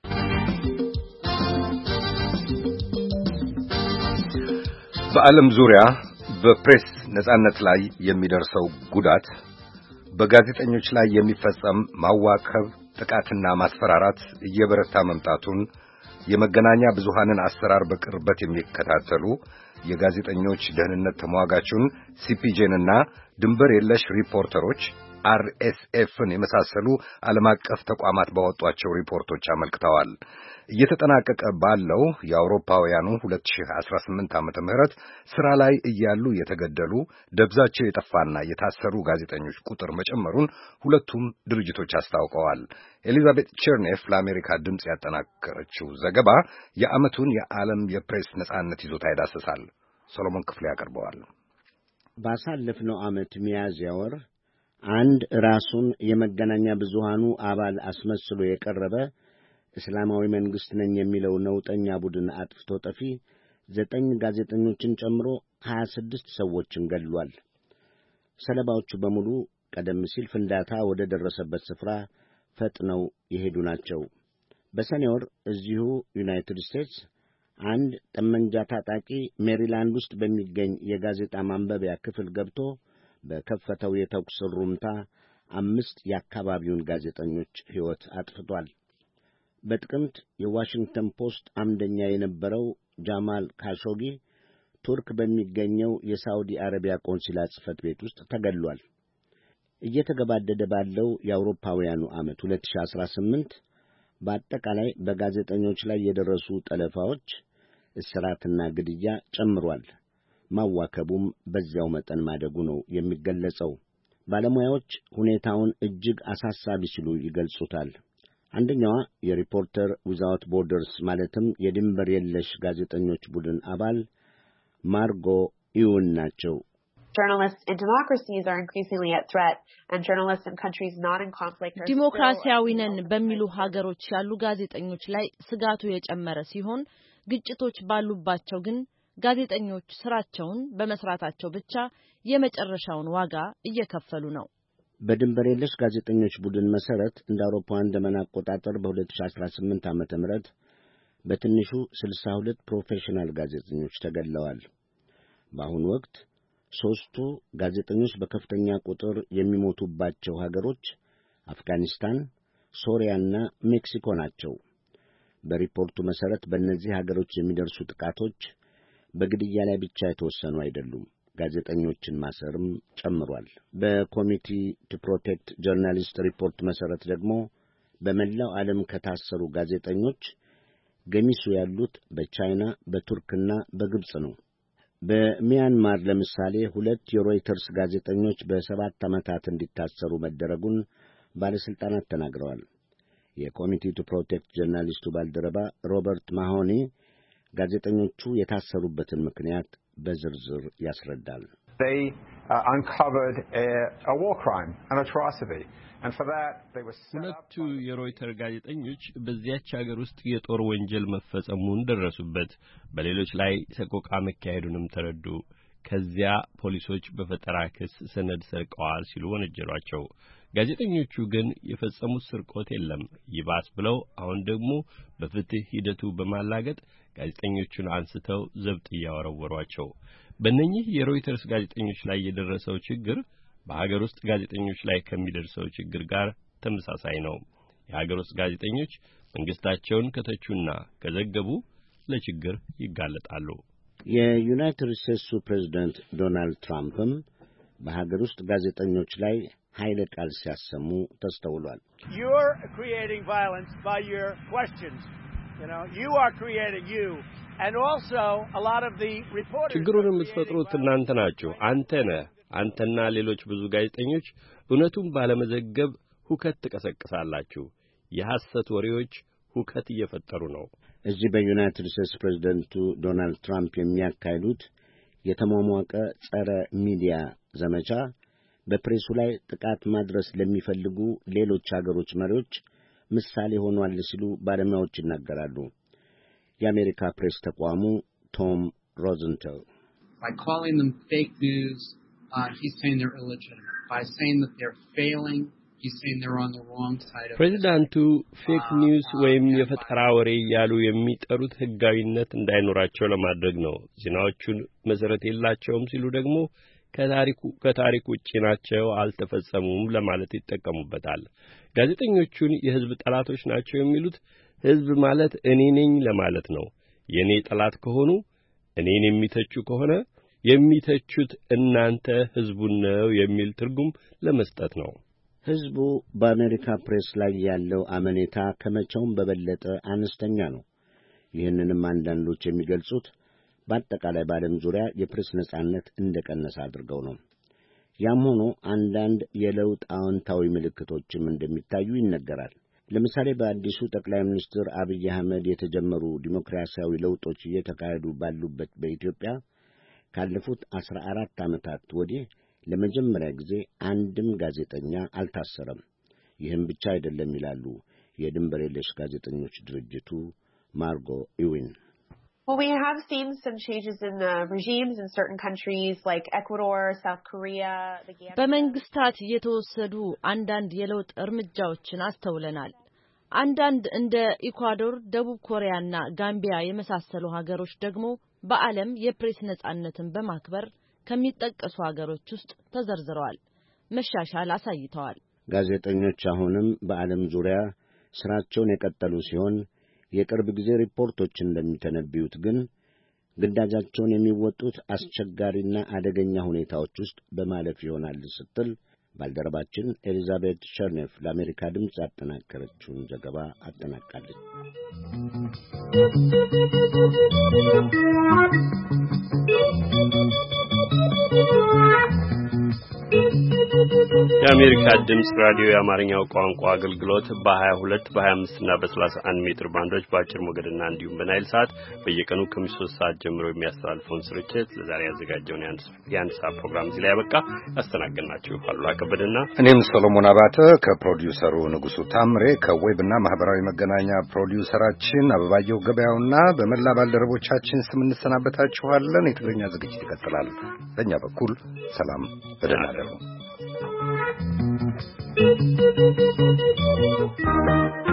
በዓለም ዙሪያ በፕሬስ ነጻነት ላይ የሚደርሰው ጉዳት፣ በጋዜጠኞች ላይ የሚፈጸም ማዋከብ፣ ጥቃትና ማስፈራራት እየበረታ መምጣቱን የመገናኛ ብዙሃንን አሰራር በቅርበት የሚከታተሉ የጋዜጠኞች ደህንነት ተሟጋቹን ሲፒጄንና ድንበር የለሽ ሪፖርተሮች አርኤስኤፍን የመሳሰሉ ዓለም አቀፍ ተቋማት ባወጧቸው ሪፖርቶች አመልክተዋል። እየተጠናቀቀ ባለው የአውሮፓውያኑ 2018 ዓመተ ምህረት ስራ ላይ እያሉ የተገደሉ ደብዛቸው የጠፋና የታሰሩ ጋዜጠኞች ቁጥር መጨመሩን ሁለቱም ድርጅቶች አስታውቀዋል። ኤሊዛቤት ቸርኔፍ ለአሜሪካ ድምጽ ያጠናከረችው ዘገባ የዓመቱን የዓለም የፕሬስ ነጻነት ይዞታ ይዳስሳል። ሰሎሞን ክፍሌ ያቀርበዋል። ባሳለፍነው ዓመት ሚያዝያ ወር አንድ ራሱን የመገናኛ ብዙሃኑ አባል አስመስሎ የቀረበ እስላማዊ መንግስት ነኝ የሚለው ነውጠኛ ቡድን አጥፍቶ ጠፊ 9 ጋዜጠኞችን ጨምሮ 26 ሰዎችን ገድሏል። ሰለባዎቹ በሙሉ ቀደም ሲል ፍንዳታ ወደ ደረሰበት ስፍራ ፈጥነው የሄዱ ናቸው። በሰኔ ወር እዚሁ ዩናይትድ ስቴትስ አንድ ጠመንጃ ታጣቂ ሜሪላንድ ውስጥ በሚገኝ የጋዜጣ ማንበቢያ ክፍል ገብቶ በከፈተው የተኩስ ሩምታ 5 የአካባቢውን ጋዜጠኞች ሕይወት አጥፍቷል። በጥቅምት የዋሽንግተን ፖስት አምደኛ የነበረው ጃማል ካሾጊ ቱርክ በሚገኘው የሳውዲ አረቢያ ቆንሲላ ጽሕፈት ቤት ውስጥ ተገድሏል። እየተገባደደ ባለው የአውሮፓውያኑ ዓመት 2018 በአጠቃላይ በጋዜጠኞች ላይ የደረሱ ጠለፋዎች፣ እስራትና ግድያ ጨምሯል። ማዋከቡም በዚያው መጠን ማደጉ ነው የሚገለጸው። ባለሙያዎች ሁኔታውን እጅግ አሳሳቢ ሲሉ ይገልጹታል። አንደኛዋ የሪፖርተር ዊዛውት ቦርደርስ ማለትም የድንበር የለሽ ጋዜጠኞች ቡድን አባል ማርጎ ኢውን ናቸው። Journalists in democracies are increasingly at threat, and journalists in countries not in conflict are ዲሞክራሲያዊ ነን በሚሉ ሀገሮች ያሉ ጋዜጠኞች ላይ ስጋቱ የጨመረ ሲሆን ግጭቶች ባሉባቸው ግን ጋዜጠኞች ስራቸውን በመስራታቸው ብቻ የመጨረሻውን ዋጋ እየከፈሉ ነው። በድንበር የለሽ ጋዜጠኞች ቡድን መሰረት እንደ አውሮፓውያን ዘመን አቆጣጠር በ2018 ዓ.ም በትንሹ 62 ፕሮፌሽናል ጋዜጠኞች ተገድለዋል። በአሁኑ ወቅት ሦስቱ ጋዜጠኞች በከፍተኛ ቁጥር የሚሞቱባቸው ሀገሮች አፍጋኒስታን፣ ሶሪያና ሜክሲኮ ናቸው። በሪፖርቱ መሰረት በእነዚህ ሀገሮች የሚደርሱ ጥቃቶች በግድያ ላይ ብቻ የተወሰኑ አይደሉም። ጋዜጠኞችን ማሰርም ጨምሯል። በኮሚቲ ቱ ፕሮቴክት ጆርናሊስት ሪፖርት መሰረት ደግሞ በመላው ዓለም ከታሰሩ ጋዜጠኞች ገሚሱ ያሉት በቻይና፣ በቱርክና በግብጽ ነው። በሚያንማር ለምሳሌ 2 የሮይተርስ ጋዜጠኞች በ7 ዓመታት እንዲታሰሩ መደረጉን ባለስልጣናት ተናግረዋል። የኮሚቲ ቱ ፕሮቴክት ጆርናሊስቱ ባልደረባ ሮበርት ማሆኒ ጋዜጠኞቹ የታሰሩበትን ምክንያት በዝርዝር ያስረዳል። They uncovered a war crime, an atrocity. And for that they were ሁለቱ የሮይተር ጋዜጠኞች በዚያች ሀገር ውስጥ የጦር ወንጀል መፈጸሙን ደረሱበት። በሌሎች ላይ ሰቆቃ መካሄዱንም ተረዱ። ከዚያ ፖሊሶች በፈጠራ ክስ ሰነድ ሰርቀዋል ሲሉ ወነጀሏቸው። ጋዜጠኞቹ ግን የፈጸሙት ስርቆት የለም። ይባስ ብለው አሁን ደግሞ በፍትህ ሂደቱ በማላገጥ ጋዜጠኞቹን አንስተው ዘብጥ ያወረወሯቸው። በእነኚህ የሮይተርስ ጋዜጠኞች ላይ የደረሰው ችግር በሀገር ውስጥ ጋዜጠኞች ላይ ከሚደርሰው ችግር ጋር ተመሳሳይ ነው። የሀገር ውስጥ ጋዜጠኞች መንግስታቸውን ከተቹና ከዘገቡ ለችግር ይጋለጣሉ። የዩናይትድ ስቴትሱ ፕሬዝዳንት ዶናልድ ትራምፕም በሀገር ውስጥ ጋዜጠኞች ላይ ኃይለ ቃል ሲያሰሙ ተስተውሏል። You're creating violence by your questions. You are creating you. And also a lot of the reporters ችግሩን የምትፈጥሩት እናንተ ናችሁ። አንተና ሌሎች ብዙ ጋዜጠኞች እውነቱን ባለመዘገብ ሁከት ትቀሰቅሳላችሁ። የሐሰት ወሬዎች ሁከት እየፈጠሩ ነው። እዚህ በዩናይትድ ስቴትስ ፕሬዝዳንቱ ዶናልድ ትራምፕ የሚያካሂዱት የተሟሟቀ ጸረ ሚዲያ ዘመቻ በፕሬሱ ላይ ጥቃት ማድረስ ለሚፈልጉ ሌሎች አገሮች መሪዎች ምሳሌ ሆኗል ሲሉ ባለሙያዎች ይናገራሉ። የአሜሪካ ፕሬስ ተቋሙ ቶም ሮዘንተል by calling them fake news, he's saying they're illegitimate. By saying that they're failing, he's saying they're on the wrong side of ፕሬዝዳንቱ ፌክ ኒውስ ወይም የፈጠራ ወሬ ያሉ የሚጠሩት ህጋዊነት እንዳይኖራቸው ለማድረግ ነው። ዜናዎቹን መሰረት የላቸውም ሲሉ ደግሞ ከታሪክ ውጪ ናቸው፣ አልተፈጸሙም ለማለት ይጠቀሙበታል። ጋዜጠኞቹን የህዝብ ጠላቶች ናቸው የሚሉት ህዝብ ማለት እኔ ነኝ ለማለት ነው። የኔ ጠላት ከሆኑ እኔን የሚተቹ ከሆነ የሚተቹት እናንተ ህዝቡን ነው የሚል ትርጉም ለመስጠት ነው። ህዝቡ በአሜሪካ ፕሬስ ላይ ያለው አመኔታ ከመቼውም በበለጠ አነስተኛ ነው። ይህንንም አንዳንዶች የሚገልጹት በአጠቃላይ በዓለም ዙሪያ የፕሬስ ነጻነት እንደቀነሰ አድርገው ነው። ያም ሆኖ አንዳንድ የለውጥ አዎንታዊ ምልክቶችም እንደሚታዩ ይነገራል። ለምሳሌ በአዲሱ ጠቅላይ ሚኒስትር አብይ አህመድ የተጀመሩ ዲሞክራሲያዊ ለውጦች እየተካሄዱ ባሉበት በኢትዮጵያ ካለፉት 14 ዓመታት ወዲህ ለመጀመሪያ ጊዜ አንድም ጋዜጠኛ አልታሰረም። ይህም ብቻ አይደለም ይላሉ የድንበር የለሽ ጋዜጠኞች ድርጅቱ ማርጎ ኢዊን። Well, we have seen some changes in the regimes in certain countries like Ecuador, South Korea, the Gambia. በመንግስታት የተወሰዱ አንዳንድ የለውጥ እርምጃዎችን አስተውለናል። አንዳንድ እንደ ኢኳዶር፣ ደቡብ ኮሪያና ጋምቢያ የመሳሰሉ ሀገሮች ደግሞ በዓለም የፕሬስ ነጻነትን በማክበር ከሚጠቀሱ ሀገሮች ውስጥ ተዘርዝረዋል፣ መሻሻል አሳይተዋል። ጋዜጠኞች አሁንም በዓለም ዙሪያ ስራቸውን የቀጠሉ ሲሆን የቅርብ ጊዜ ሪፖርቶች እንደሚተነብዩት ግን ግዳጃቸውን የሚወጡት አስቸጋሪና አደገኛ ሁኔታዎች ውስጥ በማለፍ ይሆናል ስትል ባልደረባችን ኤሊዛቤት ሸርኔፍ ለአሜሪካ ድምፅ ያጠናቀረችውን ዘገባ አጠናቃለች። የአሜሪካ ድምጽ ራዲዮ የአማርኛው ቋንቋ አገልግሎት በ22 በ25 እና በ31 ሜትር ባንዶች በአጭር ሞገድና እንዲሁም በናይል ሰዓት በየቀኑ ከ3 ሰዓት ጀምሮ የሚያስተላልፈውን ስርጭት ለዛሬ ያዘጋጀውን የአንድ ሰዓት ፕሮግራም እዚህ ላይ ያበቃ። ያስተናገድናችሁ አሉላ ከበደና እኔም ሰሎሞን አባተ ከፕሮዲውሰሩ ንጉሱ ታምሬ ከዌብና ማህበራዊ መገናኛ ፕሮዲውሰራችን አበባየሁ ገበያውና በመላ ባልደረቦቻችን ስም እንሰናበታችኋለን። የትግርኛ ዝግጅት ይቀጥላል። በእኛ በኩል ሰላም፣ በደህና እደሩ።